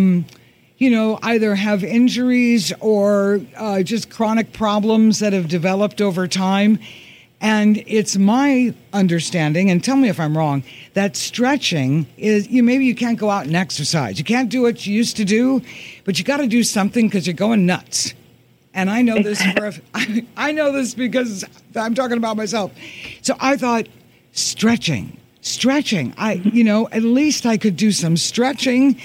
either have injuries or just chronic problems that have developed over time. And it's my understanding, and tell me if I'm wrong, that stretching is, maybe you can't go out and exercise. You can't do what you used to do, but you got to do something because you're going nuts. And I know this I know this because I'm talking about myself. So I thought, stretching. At least I could do some stretching.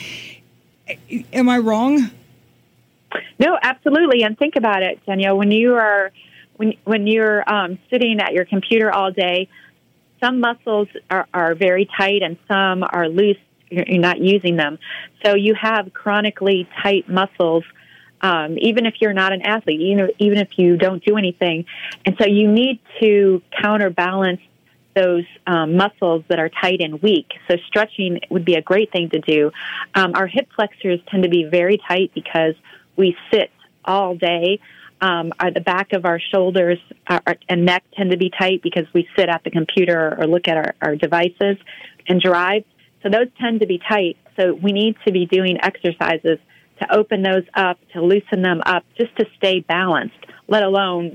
Am I wrong? No, absolutely. And think about it, Danielle. When you're sitting at your computer all day, some muscles are very tight and some are loose. You're not using them. So you have chronically tight muscles, even if you're not an athlete, even if you don't do anything. And so you need to counterbalance those muscles that are tight and weak. So stretching would be a great thing to do. Our hip flexors tend to be very tight because we sit all day. The back of our shoulders and neck tend to be tight because we sit at the computer or look at our devices and drive. So those tend to be tight. So we need to be doing exercises to open those up, to loosen them up, just to stay balanced, let alone,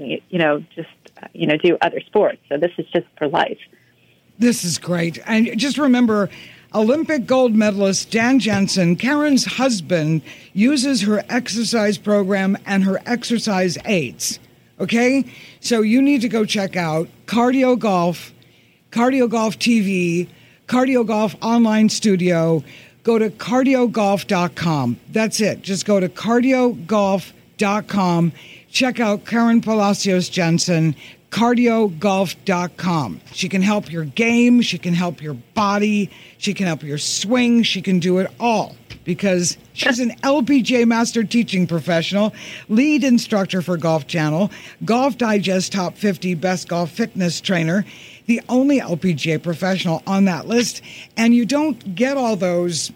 do other sports. So this is just for life. This is great. And just remember, Olympic gold medalist Dan Jensen, Karen's husband, uses her exercise program and her exercise aids. Okay? So you need to go check out Cardio Golf, Cardio Golf TV, Cardio Golf Online Studio. Go to cardiogolf.com. That's it. Just go to cardiogolf.com. Check out Karen Palacios Jensen, cardiogolf.com. She can help your game. She can help your body. She can help your swing. She can do it all because she's an LPGA Master Teaching Professional, lead instructor for Golf Channel, Golf Digest Top 50 Best Golf Fitness Trainer, the only LPGA professional on that list. And you don't get all those,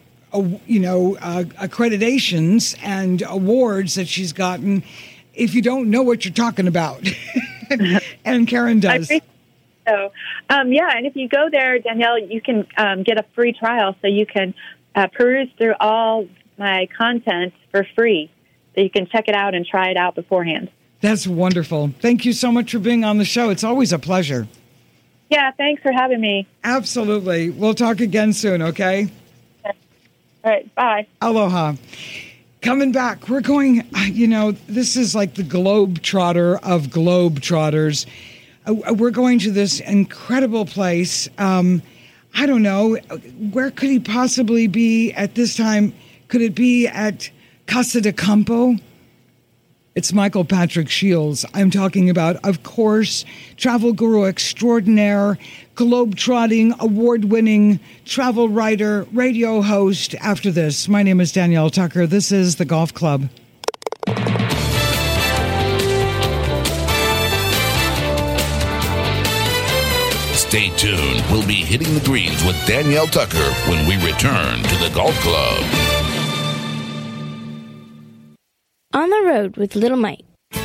accreditations and awards that she's gotten if you don't know what you're talking about. And Karen does. So, and if you go there, Danielle, you can get a free trial, so you can peruse through all my content for free. So you can check it out and try it out beforehand. That's wonderful. Thank you so much for being on the show. It's always a pleasure. Yeah, thanks for having me. Absolutely. We'll talk again soon, okay? All right, bye. Aloha. Coming back, we're going, this is like the globetrotter of globetrotters. We're going to this incredible place. I don't know, where could he possibly be at this time? Could it be at Casa de Campo? It's Michael Patrick Shields I'm talking about, of course, travel guru extraordinaire, globe-trotting, award-winning travel writer, radio host. After this, my name is Danielle Tucker. This is The Golf Club. Stay tuned. We'll be hitting the greens with Danielle Tucker when we return to The Golf Club. On the Road with Little Mike.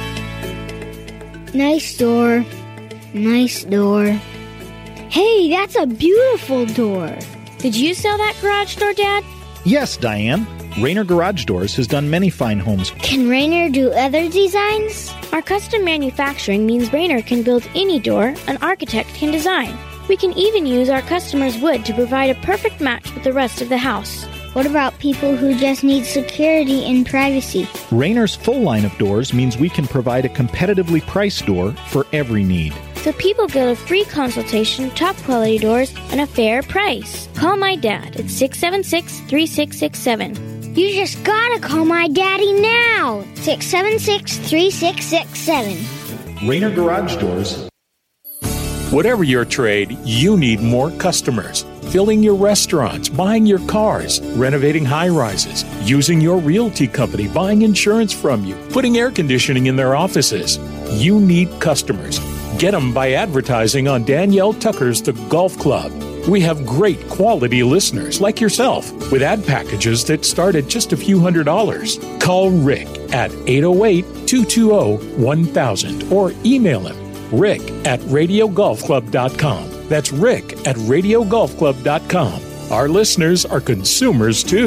Nice door. Nice door. Hey, that's a beautiful door. Did you sell that garage door, Dad? Yes, Diane. Rainer Garage Doors has done many fine homes. Can Rainer do other designs? Our custom manufacturing means Rainer can build any door an architect can design. We can even use our customers' wood to provide a perfect match with the rest of the house. What about people who just need security and privacy? Rainer's full line of doors means we can provide a competitively priced door for every need. So people get a free consultation, top quality doors, and a fair price. Call my dad at 676-3667. You just gotta call my daddy now! 676-3667. Rainer Garage Doors. Whatever your trade, you need more customers. Filling your restaurants, buying your cars, renovating high-rises, using your realty company, buying insurance from you, putting air conditioning in their offices. You need customers. Get them by advertising on Danielle Tucker's The Golf Club. We have great quality listeners like yourself with ad packages that start at just a few $100s. Call Rick at 808-220-1000 or email him, rick@radiogolfclub.com. That's rick at radiogolfclub.com. Our listeners are consumers too.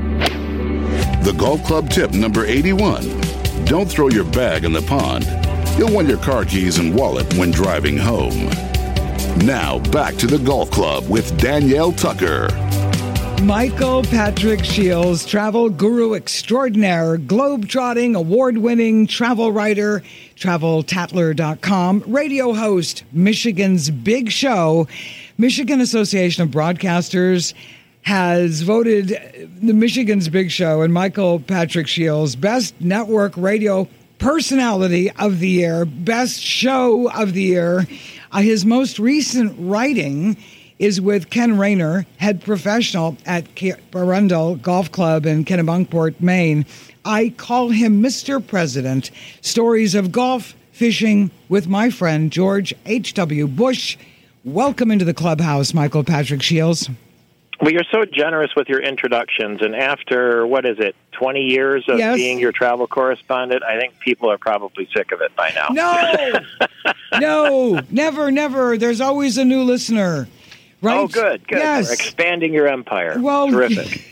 The Golf Club tip number 81. Don't throw your bag in the pond. You'll want your car keys and wallet when driving home. Now, back to the Golf Club with Danielle Tucker. Michael Patrick Shields, travel guru extraordinaire, globe-trotting, award-winning travel writer, TravelTatler.com, radio host, Michigan's Big Show. Michigan Association of Broadcasters has voted the Michigan's Big Show and Michael Patrick Shields Best Network Radio Personality of the Year, Best Show of the Year. His most recent writing is with Ken Rayner, head professional at Arundel Golf Club in Kennebunkport, Maine. I call him Mr. President. Stories of golf, fishing with my friend George H.W. Bush. Welcome into the clubhouse, Michael Patrick Shields. Well, you're so generous with your introductions, and after, 20 years of being your travel correspondent, I think people are probably sick of it by now. No, never. There's always a new listener. Right? Oh, good. Yes. We're expanding your empire. Well, terrific.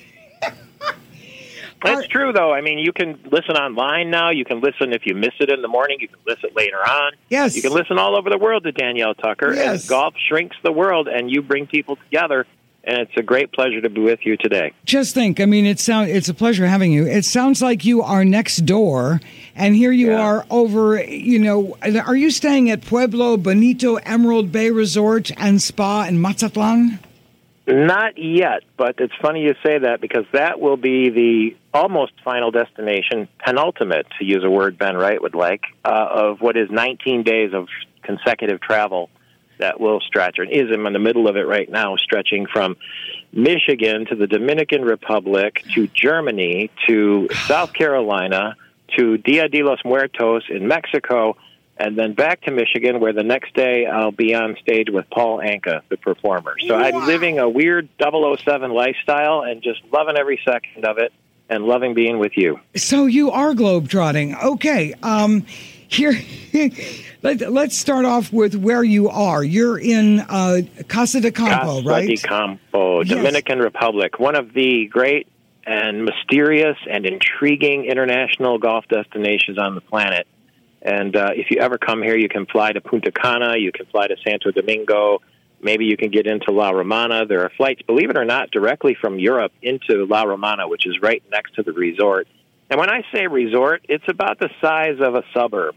That's true, though. I mean, you can listen online now. You can listen if you miss it in the morning. You can listen later on. Yes. You can listen all over the world to Danielle Tucker. Yes. And golf shrinks the world, and you bring people together. And it's a great pleasure to be with you today. Just think, I mean, it's a pleasure having you. It sounds like you are next door, and here you are over, are you staying at Pueblo Bonito Emerald Bay Resort and Spa in Mazatlan? Not yet, but it's funny you say that because that will be the almost final destination, penultimate, to use a word Ben Wright would like, of what is 19 days of consecutive travel that will stretch, or is in the middle of it right now, stretching from Michigan to the Dominican Republic to Germany to South Carolina to Dia de los Muertos in Mexico, and then back to Michigan, where the next day I'll be on stage with Paul Anka, the performer. So I'm living a weird 007 lifestyle and just loving every second of it and loving being with you. So you are globetrotting. Okay. Here, let's start off with where you are. You're in Casa de Campo, right? Casa de Campo, Dominican Republic, one of the great and mysterious and intriguing international golf destinations on the planet. And if you ever come here, you can fly to Punta Cana, you can fly to Santo Domingo, maybe you can get into La Romana. There are flights, believe it or not, directly from Europe into La Romana, which is right next to the resort. And when I say resort, it's about the size of a suburb.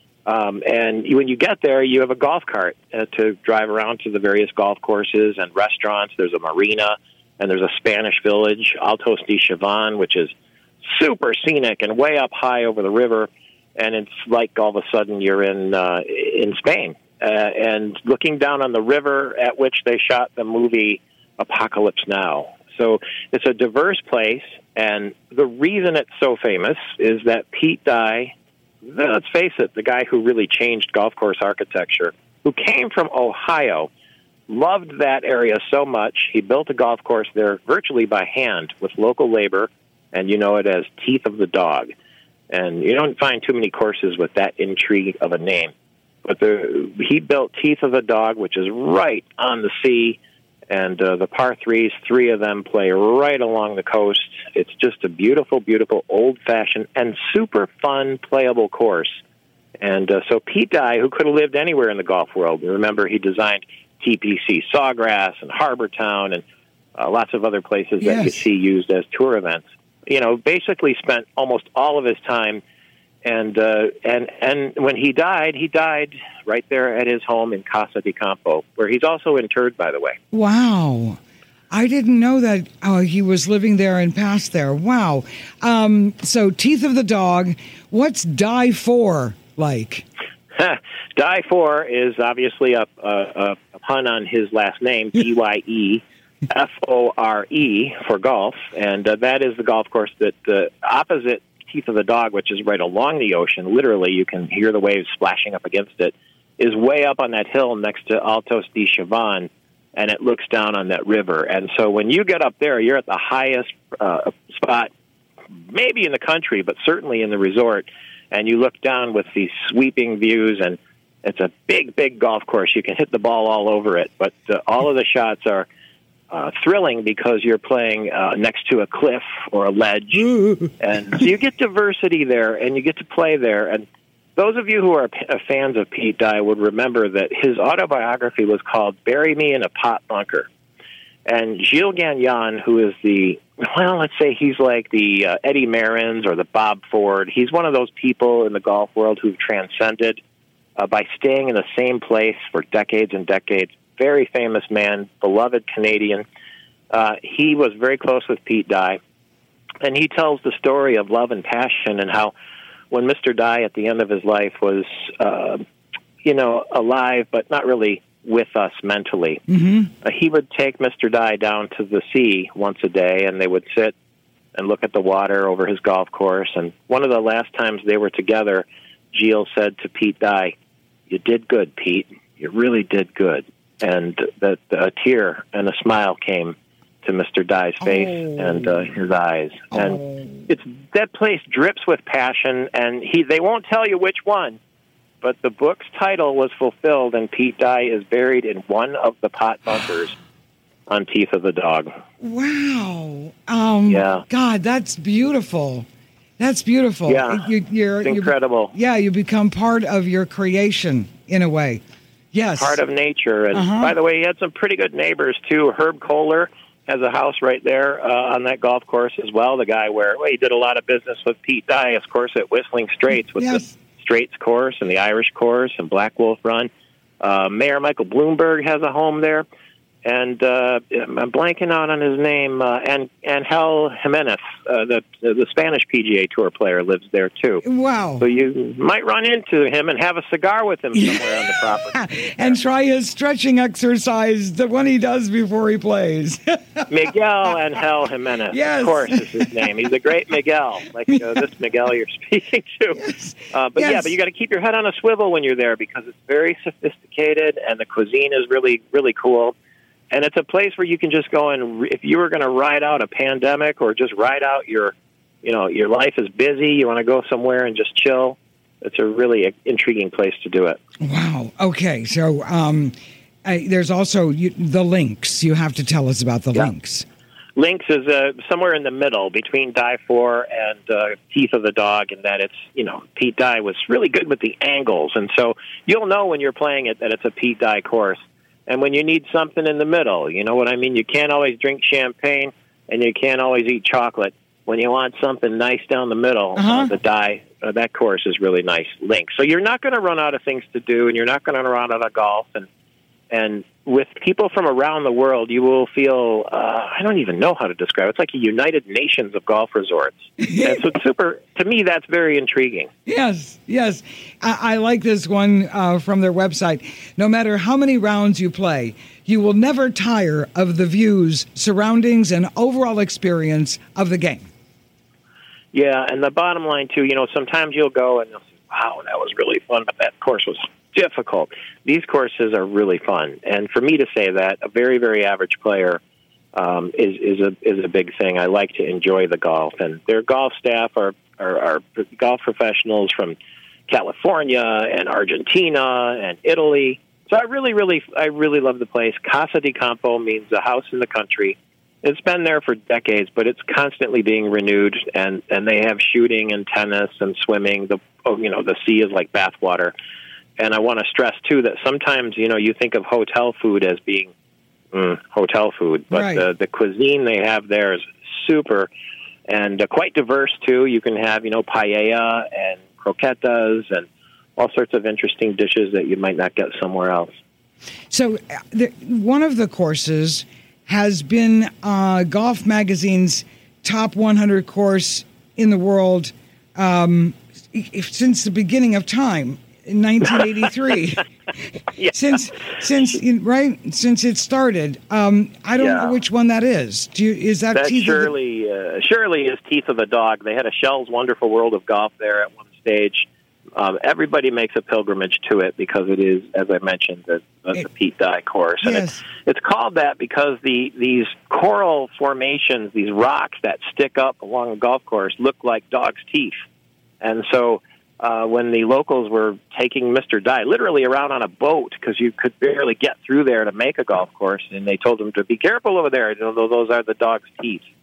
And when you get there, you have a golf cart to drive around to the various golf courses and restaurants. There's a marina, and there's a Spanish village, Altos de Chavan, which is super scenic and way up high over the river. And it's like all of a sudden you're in Spain. And looking down on the river at which they shot the movie Apocalypse Now. So it's a diverse place, and the reason it's so famous is that Pete Dye, let's face it, the guy who really changed golf course architecture, who came from Ohio, loved that area so much, he built a golf course there virtually by hand with local labor, and you know it as Teeth of the Dog. And you don't find too many courses with that intrigue of a name. But he built Teeth of the Dog, which is right on the sea, and the par threes, 3 of them play right along the coast. It's just a beautiful, beautiful, old-fashioned and super fun, playable course. And so Pete Dye, who could have lived anywhere in the golf world, remember he designed TPC Sawgrass and Harbor Town and lots of other places that you see used as tour events. Basically spent almost all of his time. And when he died right there at his home in Casa de Campo, where he's also interred, by the way. Wow. I didn't know that he was living there and passed there. Wow. So Teeth of the Dog, what's Dye 4 like? Dye 4 is obviously a pun on his last name, DYE. F-O-R-E for golf, and that is the golf course that opposite Teeth of the Dog, which is right along the ocean. Literally, you can hear the waves splashing up against it, is way up on that hill next to Altos de Chavan, and it looks down on that river. And so when you get up there, you're at the highest spot, maybe in the country, but certainly in the resort, and you look down with these sweeping views, and it's a big, big golf course. You can hit the ball all over it, but all of the shots are thrilling because you're playing next to a cliff or a ledge. And so you get diversity there, and you get to play there. And those of you who are fans of Pete Dye would remember that his autobiography was called Bury Me in a Pot Bunker. And Gilles Gagnon, who is let's say he's like the Eddie Merrins or the Bob Ford. He's one of those people in the golf world who've transcended by staying in the same place for decades and decades. Very famous man, beloved Canadian. He was very close with Pete Dye. And he tells the story of love and passion and how when Mr. Dye at the end of his life was, alive but not really with us mentally, he would take Mr. Dye down to the sea once a day, and they would sit and look at the water over his golf course. And one of the last times they were together, Gilles said to Pete Dye, "You did good, Pete. You really did good." And a tear and a smile came to Mr. Dye's face and his eyes. And that place drips with passion, and they won't tell you which one, but the book's title was fulfilled, and Pete Dye is buried in one of the pot bunkers on Teeth of the Dog. Wow. Yeah. God, that's beautiful. That's beautiful. Yeah. You're incredible. You become part of your creation in a way. Yes. Part of nature. And by the way, he had some pretty good neighbors, too. Herb Kohler has a house right there on that golf course as well. The guy he did a lot of business with Pete Dye, of course, at Whistling Straits with the Straits course and the Irish course and Black Wolf Run. Mayor Michael Bloomberg has a home there. And I'm blanking out on his name. And Angel Jimenez, the Spanish PGA Tour player, lives there, too. Wow. So you might run into him and have a cigar with him somewhere on the property. And try his stretching exercise, the one he does before he plays. Miguel Angel Jimenez, yes. Of course, is his name. He's a great Miguel, like this Miguel you're speaking to. Yes. But you got to keep your head on a swivel when you're there because it's very sophisticated and the cuisine is really, really cool. And it's a place where you can just go and, if you were going to ride out a pandemic or just ride out your life is busy, you want to go somewhere and just chill, it's a really intriguing place to do it. Wow. Okay. So there's also the links. You have to tell us about the links. Links is somewhere in the middle between Dye 4 and Teeth of the Dog, in that it's, Pete Dye was really good with the angles. And so you'll know when you're playing it that it's a Pete Dye course. And when you need something in the middle, you know what I mean? You can't always drink champagne and you can't always eat chocolate. When you want something nice down the middle, the Dye, that course is really nice link. So you're not going to run out of things to do, and you're not going to run out of golf. And with people from around the world, you will feel, I don't even know how to describe it. It's like a United Nations of golf resorts. And so to me, that's very intriguing. Yes. I like this one from their website. No matter how many rounds you play, you will never tire of the views, surroundings, and overall experience of the game. Yeah, and the bottom line, too, sometimes you'll go and you'll say, wow, that was really fun, but that course was difficult. These courses are really fun. And for me to say that, a very, very average player is a big thing. I like to enjoy the golf. And their golf staff are golf professionals from California and Argentina and Italy. So I really love the place. Casa di Campo means a house in the country. It's been there for decades, but it's constantly being renewed, and they have shooting and tennis and swimming. The sea is like bathwater. And I want to stress, too, that sometimes, you think of hotel food as being hotel food, but right. The cuisine they have there is super and quite diverse, too. You can have, paella and croquetas and all sorts of interesting dishes that you might not get somewhere else. So one of the courses has been Golf Magazine's top 100 course in the world since the beginning of time. In 1983, yeah. since it started. I don't know which one that is. Is that Teeth Shirley is Teeth of the Dog. They had a Shell's Wonderful World of Golf there at one stage. Everybody makes a pilgrimage to it because it is, as I mentioned, the Pete Dye course, and yes. it's called that because these coral formations, these rocks that stick up along a golf course, look like dog's teeth, and so. When the locals were taking Mr. Dye literally around on a boat because you could barely get through there to make a golf course, and they told him to be careful over there. Those are the dog's teeth.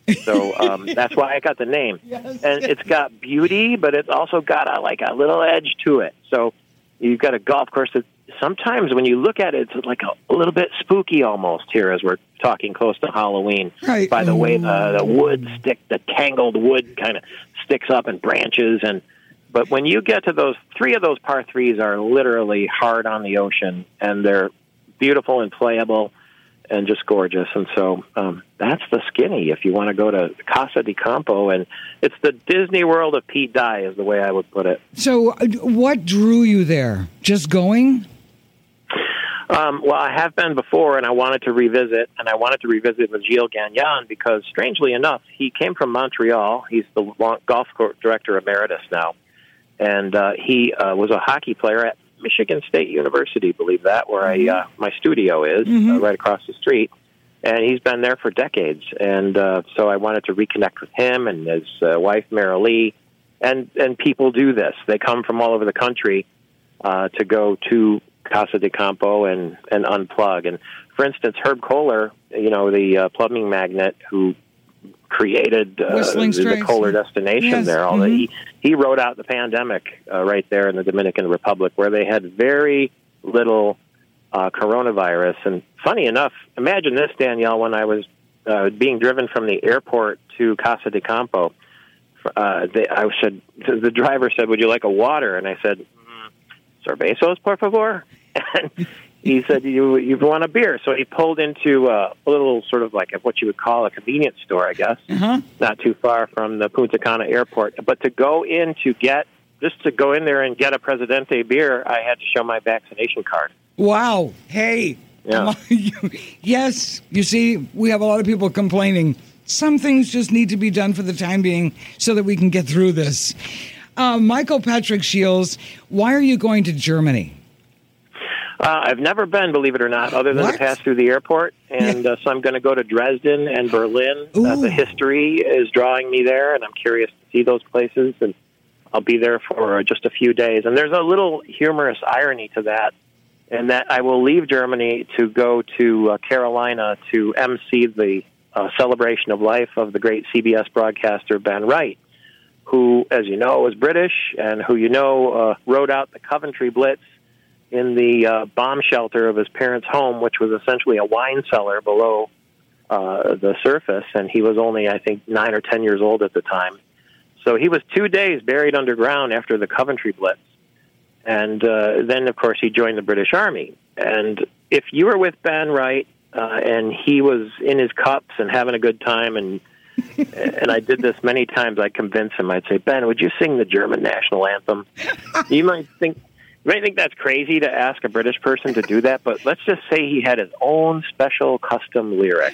So that's why I got the name. Yes. And it's got beauty, but it's also got a little edge to it. So you've got a golf course that sometimes when you look at it, it's like a little bit spooky almost here as we're talking close to Halloween. Right. By the way the wood the tangled wood kind of sticks up and branches. But when you get to those, 3 of those par 3s are literally hard on the ocean, and they're beautiful and playable and just gorgeous. And so that's the Skinny if you want to go to Casa de Campo. And it's the Disney World of Pete Dye is the way I would put it. So what drew you there? Just going? Well, I have been before, and I wanted to revisit, with Gilles Gagnon because, strangely enough, he came from Montreal. He's the golf course director emeritus now, and he was a hockey player at Michigan State University, believe that, where my studio is, right across the street. And he's been there for decades. And so I wanted to reconnect with him and his wife, Mara Lee. And people do this. They come from all over the country to go to Casa de Campo and unplug. And, for instance, Herb Kohler, the plumbing magnate who created the Kohler destination there. He wrote out the pandemic right there in the Dominican Republic, where they had very little coronavirus. And funny enough, imagine this, Danielle, when I was being driven from the airport to Casa de Campo, the driver said, "Would you like a water?" And I said, "Cervezos, por favor." And he said, you want a beer? So he pulled into a little sort of like what you would call a convenience store, I guess, not too far from the Punta Cana airport. But to go in there and get a Presidente beer, I had to show my vaccination card. Wow. Hey. Yeah. Yes. You see, we have a lot of people complaining. Some things just need to be done for the time being so that we can get through this. Michael Patrick Shields, why are you going to Germany? I've never been, believe it or not, other than to pass through the airport. And so I'm going to go to Dresden and Berlin. The history is drawing me there, and I'm curious to see those places. And I'll be there for just a few days. And there's a little humorous irony to that, in that I will leave Germany to go to Carolina to MC the celebration of life of the great CBS broadcaster Ben Wright, who, as you know, is British and who, rode out the Coventry Blitz in the bomb shelter of his parents' home, which was essentially a wine cellar below the surface. And he was only, I think, 9 or 10 years old at the time. So he was 2 days buried underground after the Coventry Blitz. And then, of course, he joined the British Army. And if you were with Ben Wright and he was in his cups and having a good time, and I did this many times, I'd convince him. I'd say, "Ben, would you sing the German national anthem?" You might think that's crazy to ask a British person to do that, but let's just say he had his own special custom lyric.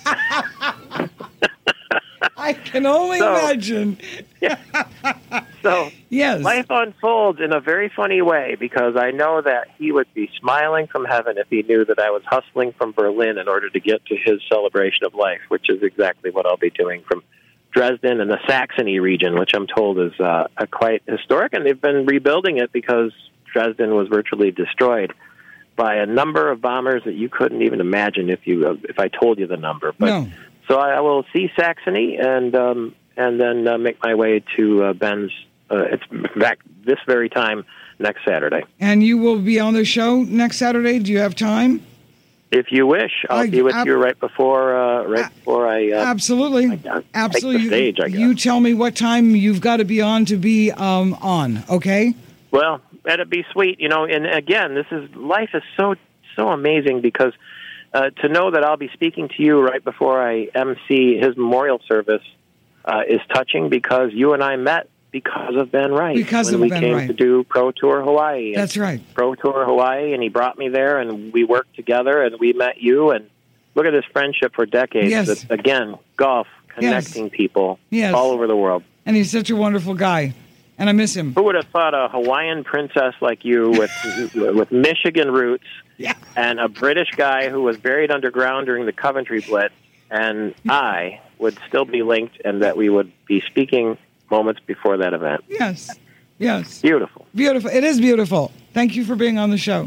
I can only imagine. So yes. Life unfolds in a very funny way, because I know that he would be smiling from heaven if he knew that I was hustling from Berlin in order to get to his celebration of life, which is exactly what I'll be doing from Dresden and the Saxony region, which I'm told is quite historic, and they've been rebuilding it because Dresden was virtually destroyed by a number of bombers that you couldn't even imagine if I told you the number. But no. So I will see Saxony and then make my way to Ben's. It's back this very time next Saturday. And you will be on the show next Saturday. Do you have time? If you wish, I'll be with you right before I absolutely take the stage. I guess. You tell me what time you've got to be on. Okay. Well, that'd be sweet, And again, life is so amazing, because to know that I'll be speaking to you right before I MC his memorial service is touching, because you and I met because of Ben Wright. When we came to do Pro Tour Hawaii. That's right. Pro Tour Hawaii, and he brought me there, and we worked together, and we met you, and look at this friendship for decades. Yes. Again, golf, connecting people all over the world. And he's such a wonderful guy, and I miss him. Who would have thought a Hawaiian princess like you with Michigan roots and a British guy who was buried underground during the Coventry Blitz, and I would still be linked, and that we would be speaking moments before that event. Yes. Beautiful. It is beautiful. Thank you for being on the show.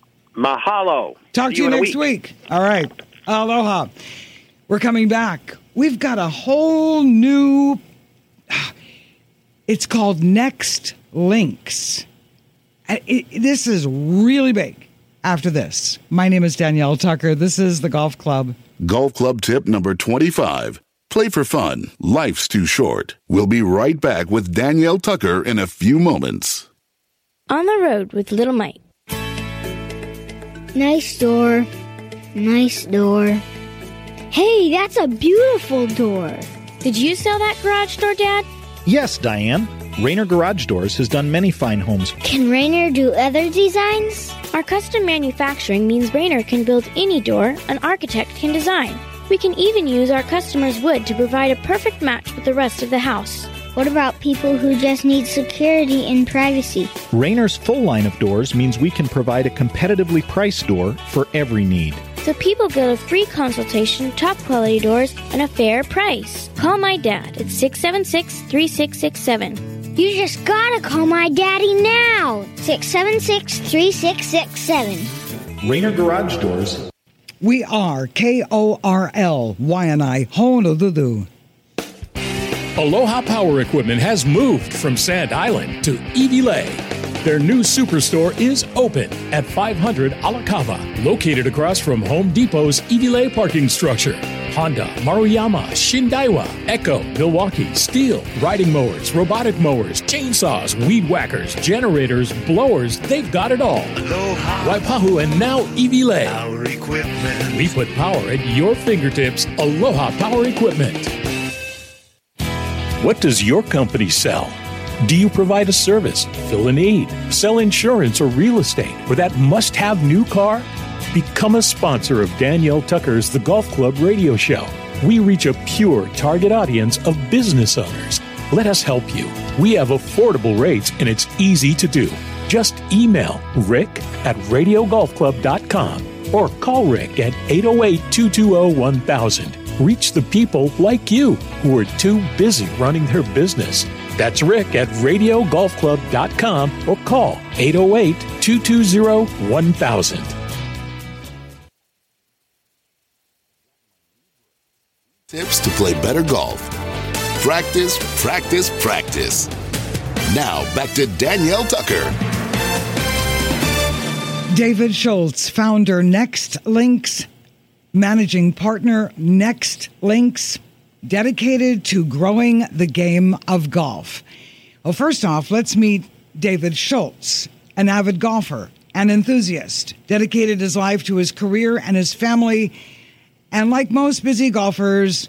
Mahalo. Talk to you next week. All right. Aloha. We're coming back we've got a whole new, it's called Next Links. This is really big. After this, my name is Danielle Tucker. This is the Golf Club. Golf Club tip number 25. Play for fun. Life's too short. We'll be right back with Danielle Tucker in a few moments. On the road with Little Mike. Nice door. Nice door. Hey, that's a beautiful door. Did you sell that garage door, Dad? Yes, Diane. Rainer Garage Doors has done many fine homes. Can Rainer do other designs? Our custom manufacturing means Rainer can build any door an architect can design. We can even use our customers' wood to provide a perfect match with the rest of the house. What about people who just need security and privacy? Rainer's full line of doors means we can provide a competitively priced door for every need. So people get a free consultation, top quality doors, and a fair price. Call my dad at 676-3667. You just gotta call my daddy now! 676-3667. Rainer Garage Doors. We are KORL-YNI, Honolulu. Aloha Power Equipment has moved from Sand Island to Iwilei. Their new superstore is open at 500 Alakava, located across from Home Depot's Iwilei parking structure. Honda, Maruyama, Shindaiwa, Echo, Milwaukee, Steel, riding mowers, robotic mowers, chainsaws, weed whackers, generators, blowers, they've got it all. Aloha. Waipahu and now Iwilei. Power Equipment. We put power at your fingertips. Aloha Power Equipment. What does your company sell? Do you provide a service, fill a need, sell insurance or real estate, or that must-have new car? Become a sponsor of Danielle Tucker's The Golf Club radio show. We reach a pure target audience of business owners. Let us help you. We have affordable rates and it's easy to do. Just email rick@radiogolfclub.com or call Rick at 808-220-1000. Reach the people like you who are too busy running their business. That's Rick at radiogolfclub.com or call 808-220-1000. Tips to play better golf. Practice, practice, practice. Now back to Danielle Tucker. David Schultz, founder Next Links, managing partner Next Links, dedicated to growing the game of golf. Well, first off, let's meet David Schultz, an avid golfer, an enthusiast, dedicated his life to his career and his family. And like most busy golfers,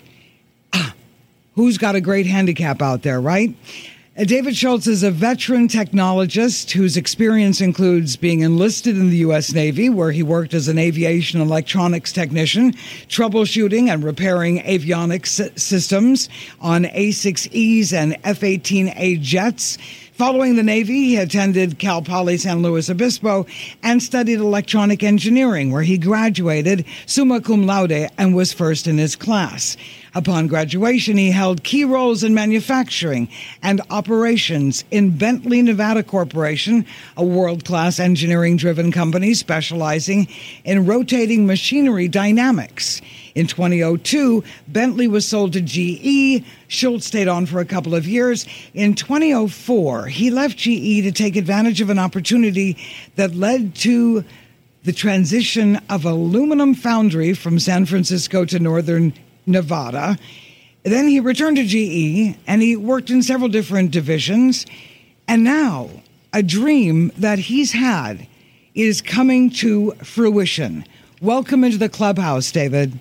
who's got a great handicap out there, right? David Schultz is a veteran technologist whose experience includes being enlisted in the U.S. Navy, where he worked as an aviation electronics technician, troubleshooting and repairing avionics systems on A-6Es and F-18A jets. Following the Navy, he attended Cal Poly San Luis Obispo and studied electronic engineering, where he graduated summa cum laude and was first in his class. Upon graduation, he held key roles in manufacturing and operations in Bentley Nevada Corporation, a world-class engineering-driven company specializing in rotating machinery dynamics. In 2002, Bentley was sold to GE. Schultz stayed on for a couple of years. In 2004, he left GE to take advantage of an opportunity that led to the transition of aluminum foundry from San Francisco to Northern Nevada. Then he returned to GE and he worked in several different divisions. And now a dream that he's had is coming to fruition. Welcome into the clubhouse, David.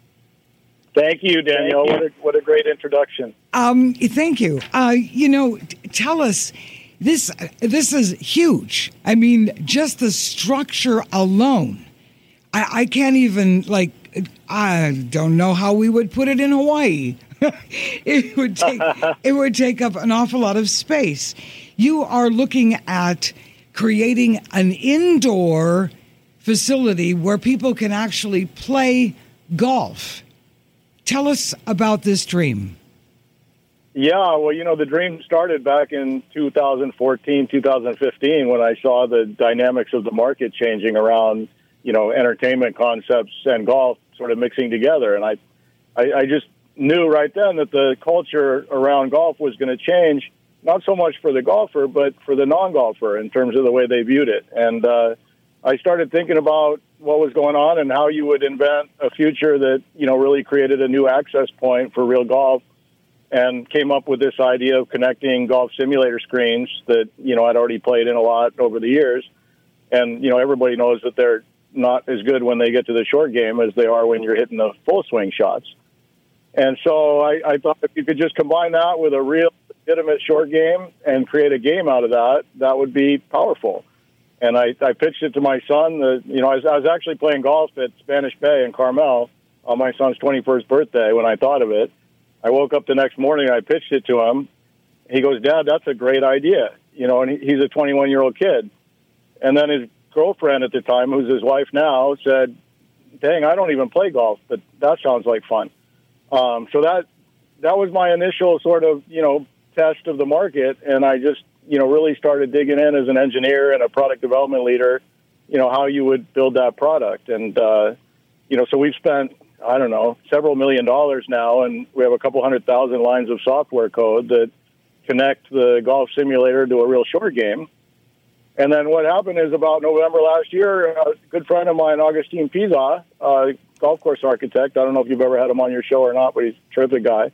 Thank you, Danielle. What a great introduction. Thank you. Tell us, this is huge. I mean, just the structure alone. I can't even, I don't know how we would put it in Hawaii. It would take up an awful lot of space. You are looking at creating an indoor facility where people can actually play golf. Tell us about this dream. Yeah, well, the dream started back in 2014, 2015 when I saw the dynamics of the market changing around, entertainment concepts and golf sort of mixing together. And I just knew right then that the culture around golf was going to change, not so much for the golfer, but for the non-golfer in terms of the way they viewed it. And I started thinking about what was going on and how you would invent a future that, really created a new access point for real golf, and came up with this idea of connecting golf simulator screens that, I'd already played in a lot over the years. And, everybody knows that they're not as good when they get to the short game as they are when you're hitting the full swing shots. And so I thought if you could just combine that with a real legitimate short game and create a game out of that, that would be powerful. And I pitched it to my son. I was actually playing golf at Spanish Bay in Carmel on my son's 21st birthday when I thought of it. I woke up the next morning and I pitched it to him. He goes, "Dad, that's a great idea." And he's a 21-year-old kid. And then his girlfriend at the time, who's his wife now, said, "Dang, I don't even play golf, but that sounds like fun." So that was my initial sort of, test of the market. And I just, really started digging in as an engineer and a product development leader, how you would build that product. And, so we've spent, several $1 million now, and we have a couple 100,000 lines of software code that connect the golf simulator to a real short game. And then what happened is about November last year, a good friend of mine, Augustine Pisa, golf course architect, I don't know if you've ever had him on your show or not, but he's a terrific guy.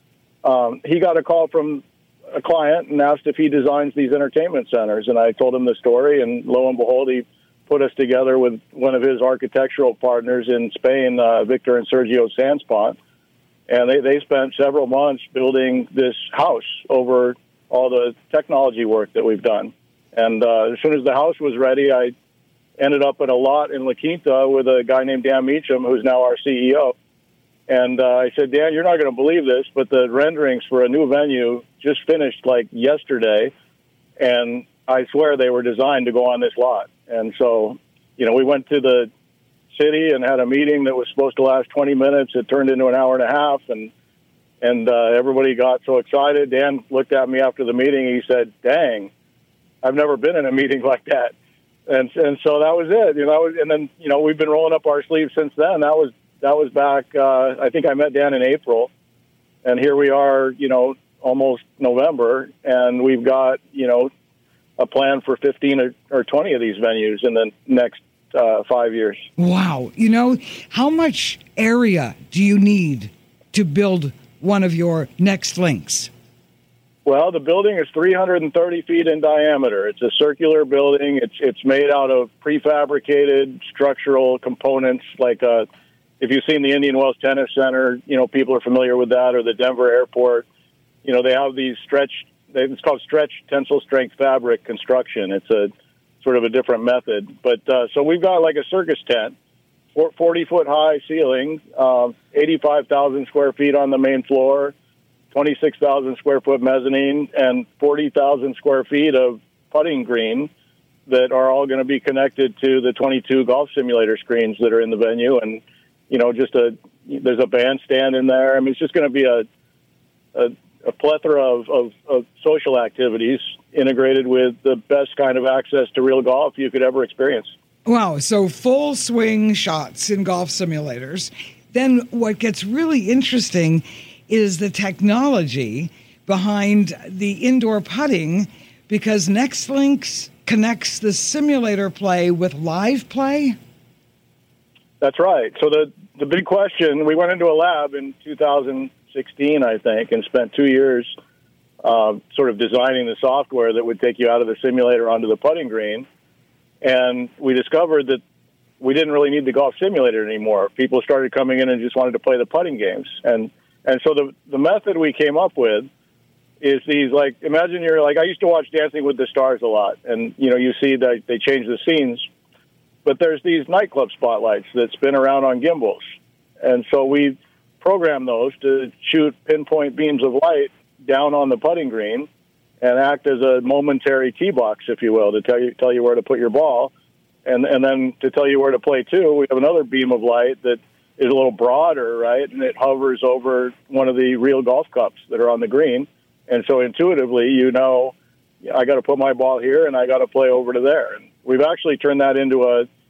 He got a call from a client and asked if he designs these entertainment centers. And I told him the story, and lo and behold, he put us together with one of his architectural partners in Spain, Victor and Sergio Sanspont. And they spent several months building this house over all the technology work that we've done. And as soon as the house was ready, I ended up at a lot in La Quinta with a guy named Dan Meacham, who's now our CEO. And I said, "Dan, you're not going to believe this, but the renderings for a new venue just finished like yesterday, and I swear they were designed to go on this lot." And so, we went to the city and had a meeting that was supposed to last 20 minutes. It turned into an hour and a half, and everybody got so excited. Dan looked at me after the meeting, and he said, "Dang, I've never been in a meeting like that." And so that was it. And then, we've been rolling up our sleeves since then. That was back, I think I met Dan in April, and here we are, almost November, and we've got, a plan for 15 or 20 of these venues in the next 5 years. Wow. How much area do you need to build one of your next links? Well, the building is 330 feet in diameter. It's a circular building. It's made out of prefabricated structural components like if you've seen the Indian Wells Tennis Center, people are familiar with that, or the Denver Airport. They have these it's called stretch tensile strength fabric construction. It's a sort of a different method. But so we've got like a circus tent, 40-foot high ceiling, 85,000 square feet on the main floor, 26,000 square foot mezzanine, and 40,000 square feet of putting green that are all going to be connected to the 22 golf simulator screens that are in the venue. And there's a bandstand in there. I mean, it's just going to be a plethora of social activities integrated with the best kind of access to real golf you could ever experience. Wow. So full swing shots in golf simulators. Then what gets really interesting is the technology behind the indoor putting, because NextLinks connects the simulator play with live play. That's right. So the big question, we went into a lab in 2016, I think, and spent 2 years sort of designing the software that would take you out of the simulator onto the putting green. And we discovered that we didn't really need the golf simulator anymore. People started coming in and just wanted to play the putting games. And so the method we came up with is these, like, imagine you're like, I used to watch Dancing with the Stars a lot. And, you see that they change the scenes. But there's these nightclub spotlights that spin around on gimbals. And so we programmed those to shoot pinpoint beams of light down on the putting green and act as a momentary tee box, if you will, to tell you where to put your ball. And then to tell you where to play, too, we have another beam of light that is a little broader, right? And it hovers over one of the real golf cups that are on the green. And so intuitively, I got to put my ball here and I got to play over to there. And we've actually turned that into a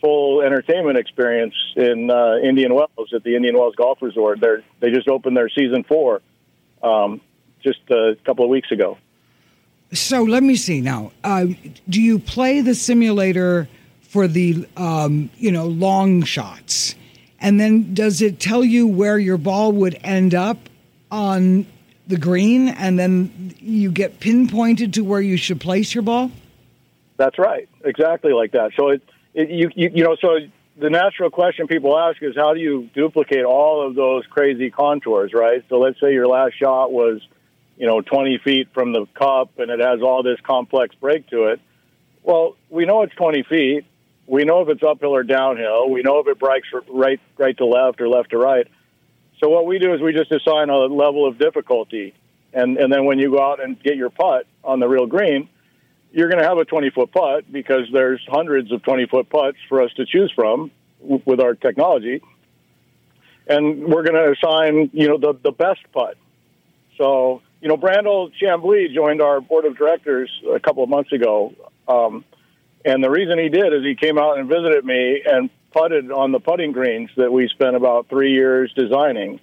full entertainment experience in Indian Wells at the Indian Wells Golf Resort. They just opened their season 4 just a couple of weeks ago. So let me see now. Do you play the simulator for the long shots, and then does it tell you where your ball would end up on the green, and then you get pinpointed to where you should place your ball? That's right, exactly like that. So so the natural question people ask is, how do you duplicate all of those crazy contours, right? So let's say your last shot was 20 feet from the cup, and it has all this complex break to it. Well, we know it's 20 feet. We know if it's uphill or downhill. We know if it breaks right to left or left to right. So what we do is we just assign a level of difficulty, and then when you go out and get your putt on the real green, you're going to have a 20-foot putt because there's hundreds of 20-foot putts for us to choose from with our technology, and we're going to assign the best putt. So Brandel Chambly joined our board of directors a couple of months ago, and the reason he did is he came out and visited me and putted on the putting greens that we spent about 3 years designing.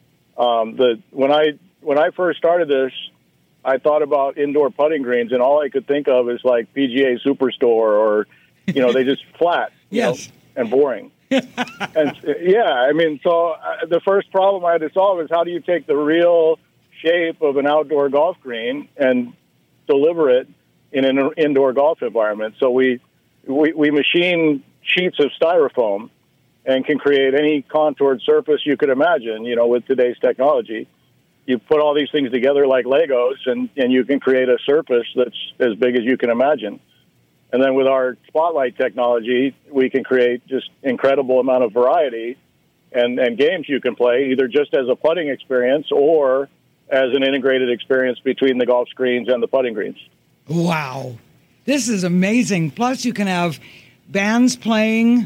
When I first started this, I thought about indoor putting greens, and all I could think of is like PGA Superstore, or they just flat, and boring. And so the first problem I had to solve is, how do you take the real shape of an outdoor golf green and deliver it in an indoor golf environment? So we machine sheets of styrofoam and can create any contoured surface you could imagine, with today's technology. You put all these things together like Legos, and you can create a surface that's as big as you can imagine. And then with our Spotlight technology, we can create just incredible amount of variety and games you can play, either just as a putting experience or as an integrated experience between the golf screens and the putting greens. Wow. This is amazing. Plus, you can have bands playing.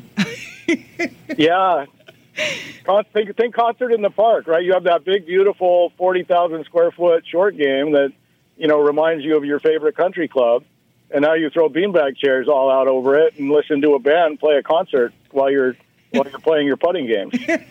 Yeah. Think concert in the park, right? You have that big, beautiful 40,000 square foot short game that, reminds you of your favorite country club. And now you throw beanbag chairs all out over it and listen to a band play a concert while you're playing your putting games.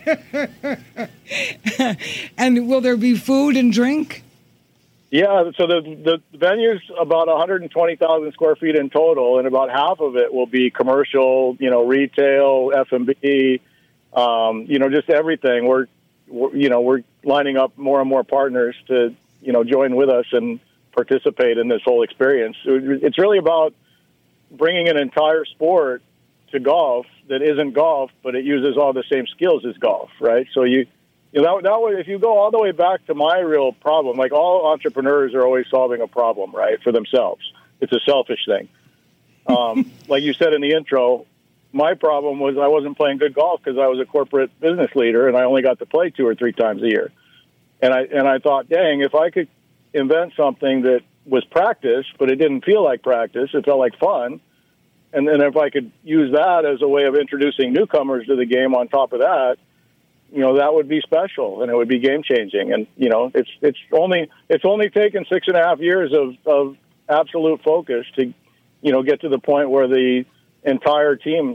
And will there be food and drink? Yeah, so the venue's about 120,000 square feet in total, and about half of it will be commercial, retail, F&B, just everything. We're lining up more and more partners to, join with us and participate in this whole experience. It's really about bringing an entire sport to golf that isn't golf, but it uses all the same skills as golf, right? So that way, if you go all the way back to my real problem, like all entrepreneurs are always solving a problem, right, for themselves. It's a selfish thing. Like you said in the intro, my problem was I wasn't playing good golf because I was a corporate business leader and I only got to play 2 or 3 times a year. And I thought, dang, if I could invent something that was practice, but it didn't feel like practice, it felt like fun. And then if I could use that as a way of introducing newcomers to the game on top of that, that would be special and it would be game changing. And, it's only taken 6.5 years of absolute focus to, get to the point where the entire team,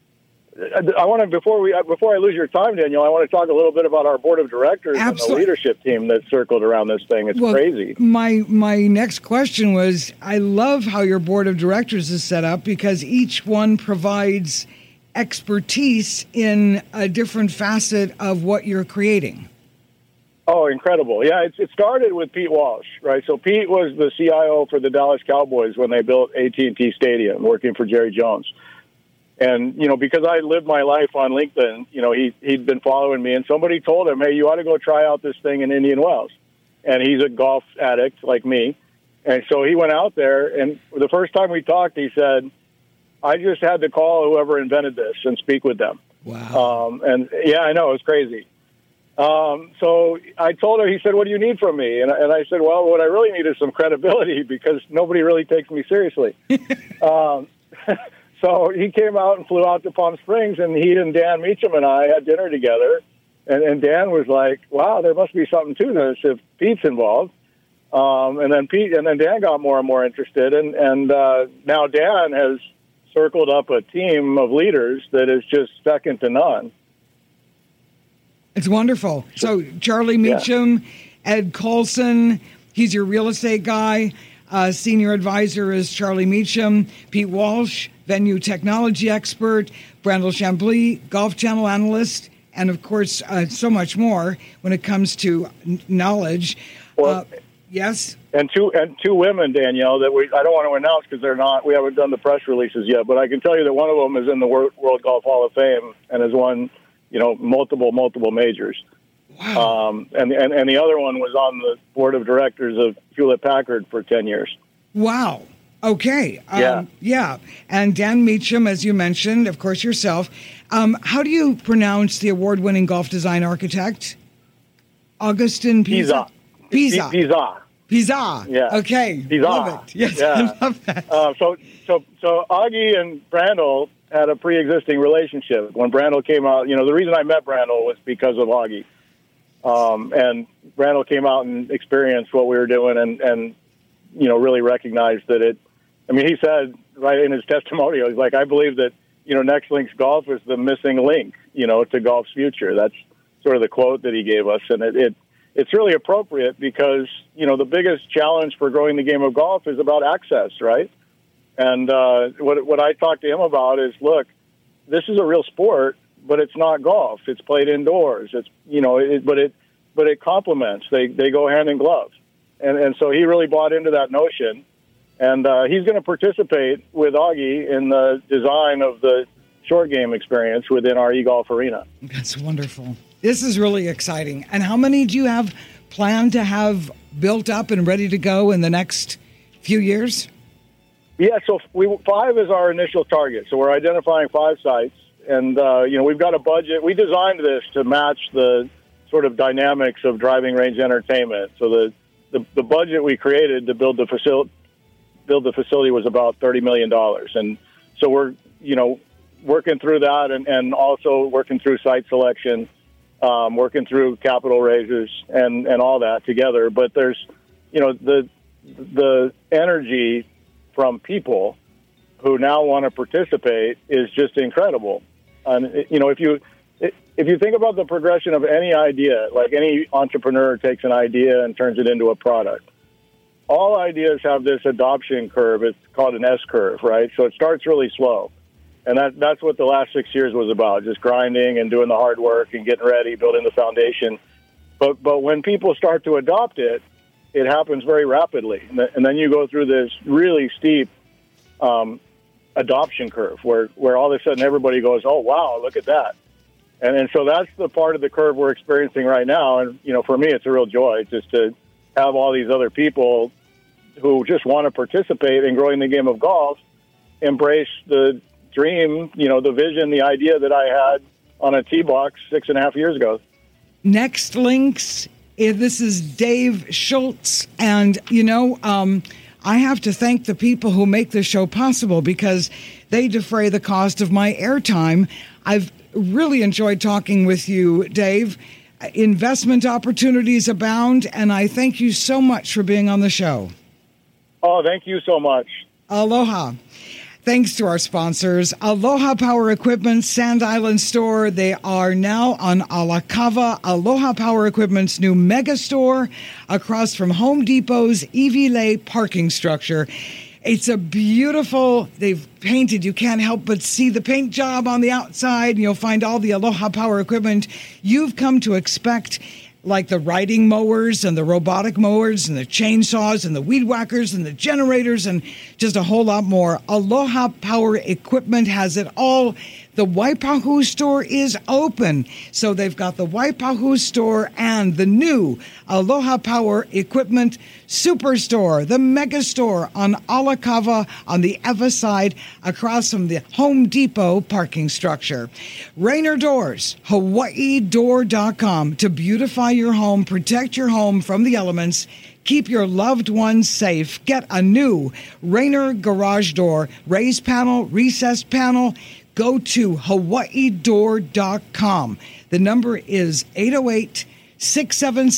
I want to, before I lose your time, Daniel, I want to talk a little bit about our board of directors. Absolutely. And the leadership team that circled around this thing. It's crazy. My next question was, I love how your board of directors is set up because each one provides expertise in a different facet of what you're creating. Oh, incredible. Yeah, it started with Pete Walsh, right? So Pete was the CIO for the Dallas Cowboys when they built AT&T Stadium, working for Jerry Jones. And, because I lived my life on LinkedIn, he'd been following me, and somebody told him, hey, you ought to go try out this thing in Indian Wells. And he's a golf addict like me. And so he went out there, and the first time we talked, he said, I just had to call whoever invented this and speak with them. Wow. And, yeah, I know, it was crazy. So I told him, he said, what do you need from me? And I said, well, what I really need is some credibility because nobody really takes me seriously. So he came out and flew out to Palm Springs, and he and Dan Meacham and I had dinner together. And Dan was like, wow, there must be something to this if Pete's involved. And then Dan got more and more interested. And now Dan has circled up a team of leaders that is just second to none. It's wonderful. So Charlie Meacham, Ed Colson, he's your real estate guy. Senior advisor is Charlie Meacham. Pete Walsh, venue technology expert. Brandel Chambly, Golf Channel analyst. And, of course, so much more when it comes to knowledge. Well, yes? And two women, Danielle, that I don't want to announce because we haven't done the press releases yet, but I can tell you that one of them is in the World Golf Hall of Fame and has won, multiple majors. Wow. And the other one was on the board of directors of Hewlett-Packard for 10 years. Wow. Okay. Yeah. And Dan Meacham, as you mentioned, of course, yourself. How do you pronounce the award-winning golf design architect? Augustin Pisa? Pisa. Yeah. Okay. Pisa. Love it. Yes, yeah. I love that. So Augie and Brandel had a pre-existing relationship. When Brandel came out, the reason I met Brandel was because of Augie. And Brandel came out and experienced what we were doing and really recognized that it. I mean, he said right in his testimonial, he's like, I believe that, Next Links Golf is the missing link, to golf's future. That's sort of the quote that he gave us. And it's really appropriate because, the biggest challenge for growing the game of golf is about access, right? And what I talked to him about is, look, this is a real sport, but it's not golf. It's played indoors. It's, but it complements. They go hand in glove. And so he really bought into that notion. And he's going to participate with Augie in the design of the short game experience within our eGolf arena. That's wonderful. This is really exciting. And how many do you have planned to have built up and ready to go in the next few years? Yeah, so 5 is our initial target. So we're identifying 5 sites. And, we've got a budget. We designed this to match the sort of dynamics of driving range entertainment. So the budget we created to build the facility was about $30 million. And so we're, working through that and also working through site selection, working through capital raises and all that together. But there's, the energy from people who now want to participate is just incredible. And, if you think about the progression of any idea, like any entrepreneur takes an idea and turns it into a product, all ideas have this adoption curve. It's called an S-curve, right? So it starts really slow. And that's what the last 6 years was about, just grinding and doing the hard work and getting ready, building the foundation. But when people start to adopt it, it happens very rapidly. And then you go through this really steep adoption curve where all of a sudden everybody goes, oh, wow, look at that. And so that's the part of the curve we're experiencing right now. And, for me, it's a real joy just to have all these other people who just want to participate in growing the game of golf, embrace the dream, the vision, the idea that I had on a tee box 6.5 years ago. Next Links, this is Dave Schultz. And, I have to thank the people who make this show possible because they defray the cost of my airtime. I've really enjoyed talking with you, Dave. Investment opportunities abound, and I thank you so much for being on the show. Oh, thank you so much. Aloha. Thanks to our sponsors, Aloha Power Equipment, Sand Island Store. They are now on Alakava, Aloha Power Equipment's new mega store across from Home Depot's Iwilei parking structure. It's a beautiful, they've painted, you can't help but see the paint job on the outside. You'll find all the Aloha Power equipment you've come to expect, like the riding mowers and the robotic mowers and the chainsaws and the weed whackers and the generators and just a whole lot more. Aloha Power Equipment has it all. The Waipahu store is open. So they've got the Waipahu store and the new Aloha Power Equipment Superstore, the mega store on Alakava on the Eva side across from the Home Depot parking structure. Rainer Doors, HawaiiDoor.com to beautify your home, protect your home from the elements, keep your loved ones safe. Get a new Rainer garage door, raised panel, recessed panel. Go to HawaiiDoor.com. The number is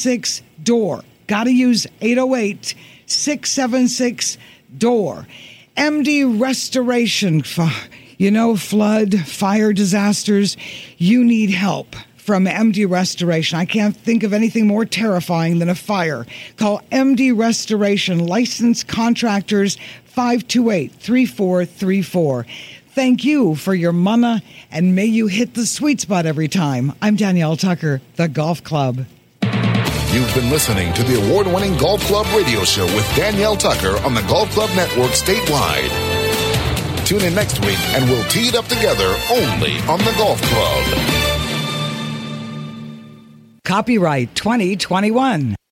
808-676-DOOR. Got to use 808-676-DOOR. MD Restoration. Flood, fire disasters, you need help from MD Restoration. I can't think of anything more terrifying than a fire. Call MD Restoration, licensed contractors, 528-3434. Thank you for your mana, and may you hit the sweet spot every time. I'm Danielle Tucker, The Golf Club. You've been listening to the award-winning Golf Club radio show with Danielle Tucker on the Golf Club Network statewide. Tune in next week and we'll tee it up together only on the Golf Club. Copyright 2021.